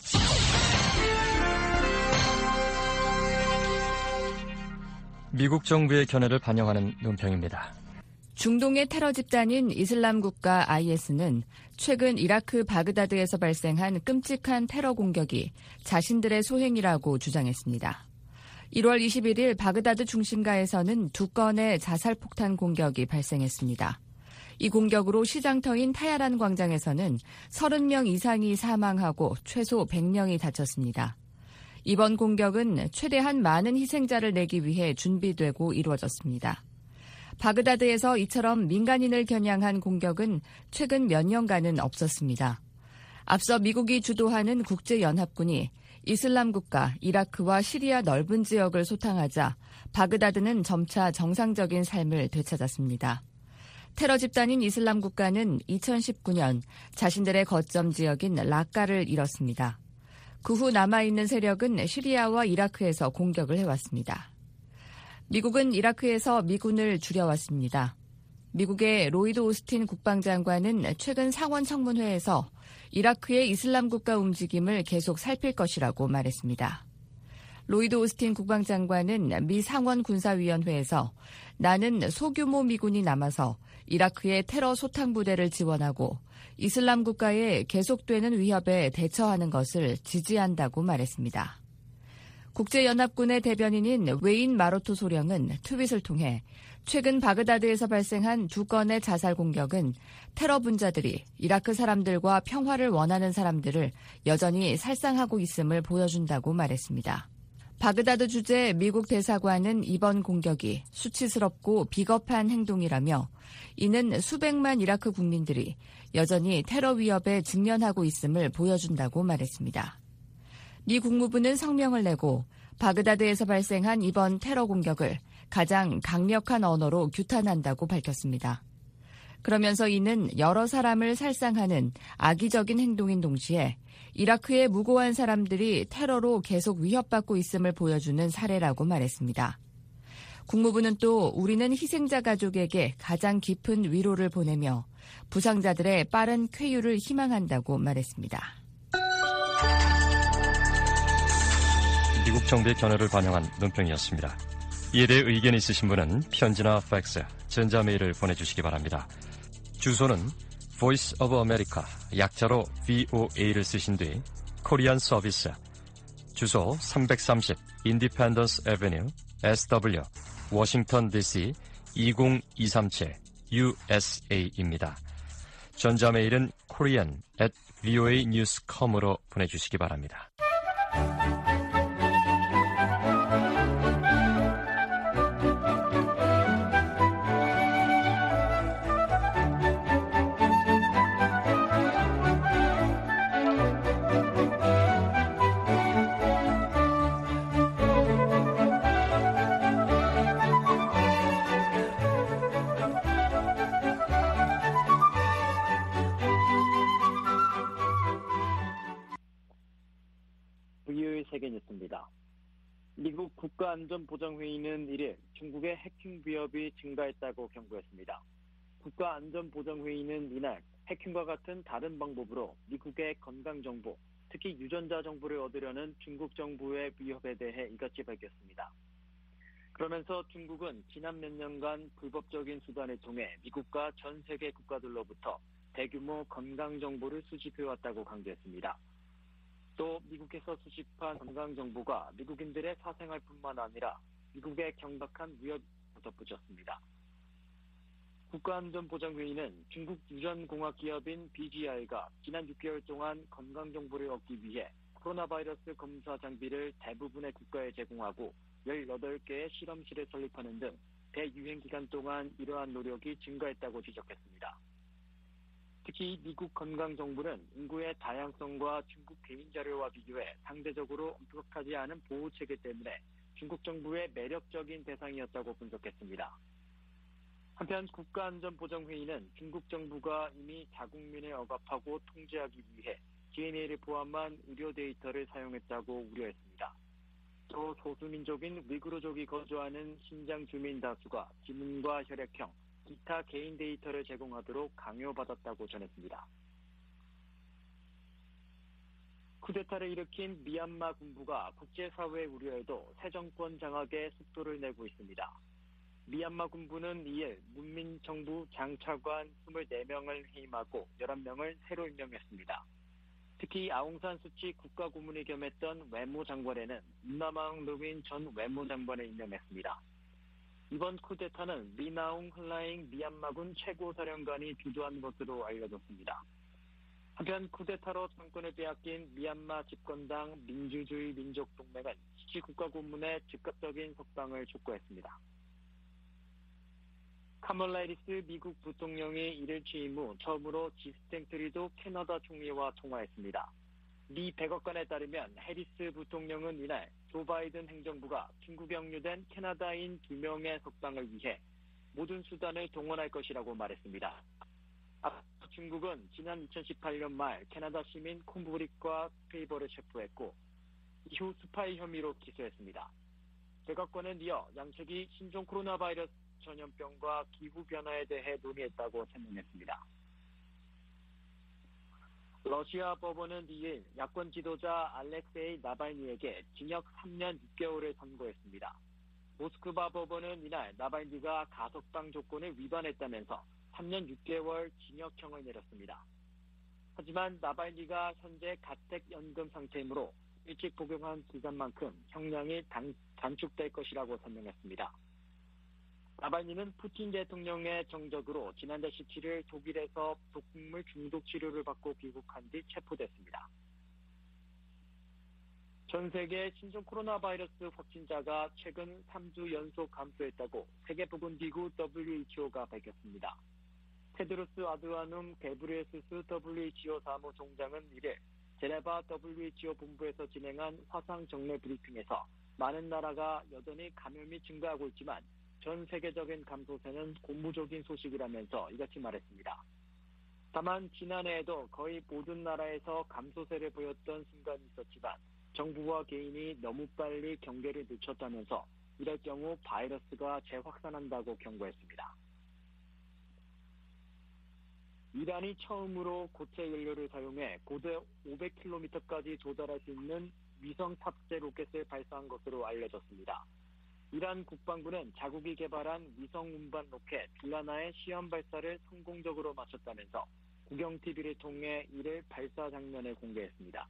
미국 정부의 견해를 반영하는 논평입니다. 중동의 테러 집단인 이슬람 국가 아이에스는 최근 이라크 바그다드에서 발생한 끔찍한 테러 공격이 자신들의 소행이라고 주장했습니다. 일월 이십일일 바그다드 중심가에서는 두 건의 자살폭탄 공격이 발생했습니다. 이 공격으로 시장터인 타야란 광장에서는 서른 명 이상이 사망하고 최소 백 명이 다쳤습니다. 이번 공격은 최대한 많은 희생자를 내기 위해 준비되고 이루어졌습니다. 바그다드에서 이처럼 민간인을 겨냥한 공격은 최근 몇 년간은 없었습니다. 앞서 미국이 주도하는 국제연합군이 이슬람 국가 이라크와 시리아 넓은 지역을 소탕하자 바그다드는 점차 정상적인 삶을 되찾았습니다. 테러 집단인 이슬람 국가는 이천십구 년 자신들의 거점 지역인 라카를 잃었습니다. 그 후 남아있는 세력은 시리아와 이라크에서 공격을 해왔습니다. 미국은 이라크에서 미군을 줄여왔습니다. 미국의 로이드 오스틴 국방장관은 최근 상원 청문회에서 이라크의 이슬람 국가 움직임을 계속 살필 것이라고 말했습니다. 로이드 오스틴 국방장관은 미 상원 군사위원회에서 나는 소규모 미군이 남아서 이라크의 테러 소탕 부대를 지원하고 이슬람 국가의 계속되는 위협에 대처하는 것을 지지한다고 말했습니다. 국제연합군의 대변인인 웨인 마로토 소령은 트윗을 통해 최근 바그다드에서 발생한 두 건의 자살 공격은 테러 분자들이 이라크 사람들과 평화를 원하는 사람들을 여전히 살상하고 있음을 보여준다고 말했습니다. 바그다드 주재 미국 대사관은 이번 공격이 수치스럽고 비겁한 행동이라며 이는 수백만 이라크 국민들이 여전히 테러 위협에 직면하고 있음을 보여준다고 말했습니다. 미 국무부는 성명을 내고 바그다드에서 발생한 이번 테러 공격을 가장 강력한 언어로 규탄한다고 밝혔습니다. 그러면서 이는 여러 사람을 살상하는 악의적인 행동인 동시에 이라크의 무고한 사람들이 테러로 계속 위협받고 있음을 보여주는 사례라고 말했습니다. 국무부는 또 우리는 희생자 가족에게 가장 깊은 위로를 보내며 부상자들의 빠른 쾌유를 희망한다고 말했습니다. 미국 정부의 견해를 반영한 논평이었습니다. 이에 대해 의견이 있으신 분은 편지나 팩스, 전자메일을 보내주시기 바랍니다. 주소는 Voice of America, 약자로 브이오에이를 쓰신 뒤 코리안 서비스, 주소 삼백삼십 Independence Avenue, 에스더블유, 워싱턴 디씨 이공이삼칠 유에스에이입니다. 전자메일은 korean at voa news dot com으로 보내주시기 바랍니다. 세계뉴스입니다. 미국 국가안전보장회의는 일일 중국의 해킹 위협이 증가했다고 경고했습니다. 국가안전보장회의는 이날 해킹과 같은 다른 방법으로 미국의 건강정보, 특히 유전자 정보를 얻으려는 중국 정부의 위협에 대해 이같이 밝혔습니다. 그러면서 중국은 지난 몇 년간 불법적인 수단을 통해 미국과 전 세계 국가들로부터 대규모 건강정보를 수집해왔다고 강조했습니다. 또 미국에서 수집한 건강정보가 미국인들의 사생활뿐만 아니라 미국의 경박한 위협을 덧붙였습니다. 국가안전보장회의는 중국 유전공학 기업인 비지아이가 지난 육 개월 동안 건강정보를 얻기 위해 코로나 바이러스 검사 장비를 대부분의 국가에 제공하고 열여덟 개의 실험실을 설립하는 등 대유행 기간 동안 이러한 노력이 증가했다고 지적했습니다. 특히 미국 건강정보는 인구의 다양성과 중국 개인 자료와 비교해 상대적으로 엄격하지 않은 보호체계 때문에 중국 정부의 매력적인 대상이었다고 분석했습니다. 한편 국가안전보장회의는 중국 정부가 이미 자국민을 억압하고 통제하기 위해 디엔에이를 포함한 의료 데이터를 사용했다고 우려했습니다. 또 소수민족인 위구르족이 거주하는 신장 주민 다수가 지문과 혈액형, 기타 개인 데이터를 제공하도록 강요받았다고 전했습니다. 쿠데타를 일으킨 미얀마 군부가 국제사회의 우려에도 새 정권 장악에 속도를 내고 있습니다. 미얀마 군부는 이일 문민정부 장차관 이십사 명을 해임하고 열한 명을 새로 임명했습니다. 특히 아웅산 수치 국가고문을 겸했던 외무장관에는 임나망 루민 전 외무장관을 임명했습니다. 이번 쿠데타는 미나웅 흘라잉 미얀마군 최고사령관이 주도한 것으로 알려졌습니다. 한편 쿠데타로 정권을 빼앗긴 미얀마 집권당 민주주의 민족동맹은 수치 국가고문의 즉각적인 석방을 촉구했습니다. 카멀라 해리스 미국 부통령이 이를 취임 후 처음으로 지스팅 트리도 캐나다 총리와 통화했습니다. 미 백악관에 따르면 해리스 부통령은 이날 조 바이든 행정부가 중국에 억류된 캐나다인 두 명의 석방을 위해 모든 수단을 동원할 것이라고 말했습니다. 앞서 중국은 지난 이천십팔 년 말 캐나다 시민 콤브릭과 페이버를 체포했고 이후 스파이 혐의로 기소했습니다. 백악관은 이어 양측이 신종 코로나 바이러스 전염병과 기후변화에 대해 논의했다고 설명했습니다. 러시아 법원은 이일 야권 지도자 알렉세이 나발니에게 징역 삼 년 육 개월을 선고했습니다. 모스크바 법원은 이날 나발니가 가석방 조건을 위반했다면서 삼 년 육 개월 징역형을 내렸습니다. 하지만 나발니가 현재 가택연금 상태이므로 일찍 복용한 기간만큼 형량이 단, 단축될 것이라고 설명했습니다. 나발니는 푸틴 대통령의 정적으로 지난달 십칠 일 독일에서 독극물 중독 치료를 받고 귀국한 뒤 체포됐습니다. 전 세계 신종 코로나 바이러스 확진자가 최근 삼 주 연속 감소했다고 세계보건기구 더블유에이치오가 밝혔습니다. 테드로스 아드하눔 게브리에수스 더블유에이치오 사무총장은 이일 제네바 더블유에이치오 본부에서 진행한 화상 정례 브리핑에서 많은 나라가 여전히 감염이 증가하고 있지만 전 세계적인 감소세는 고무적인 소식이라면서 이같이 말했습니다. 다만 지난해에도 거의 모든 나라에서 감소세를 보였던 순간이 있었지만 정부와 개인이 너무 빨리 경계를 늦췄다면서 이럴 경우 바이러스가 재확산한다고 경고했습니다. 이란이 처음으로 고체 연료를 사용해 고도 오백 킬로미터까지 도달할 수 있는 위성 탑재 로켓을 발사한 것으로 알려졌습니다. 이란 국방부는 자국이 개발한 위성 운반 로켓 빌라나의 시험 발사를 성공적으로 마쳤다면서 국영티비를 통해 이를 발사 장면을 공개했습니다.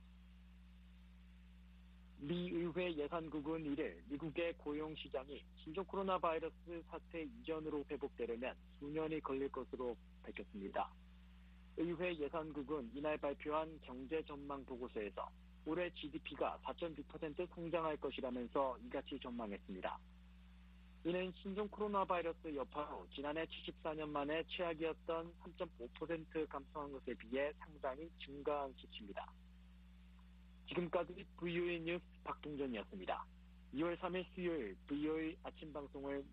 미 의회 예산국은 이를 미국의 고용시장이 신종 코로나 바이러스 사태 이전으로 회복되려면 수년이 걸릴 것으로 밝혔습니다. 의회 예산국은 이날 발표한 경제 전망 보고서에서 올해 지디피가 사 점 이 퍼센트 성장할 것이라면서 이같이 전망했습니다. 이는 신종 코로나 바이러스 여파로 지난해 칠십사 년 만에 최악이었던 삼 점 오 퍼센트 감소한 것에 비해 상당히 증가한 수치입니다. 지금까지 브이오에이 뉴스 박동전이었습니다. 이월 삼일 수요일 브이오에이 아침 방송을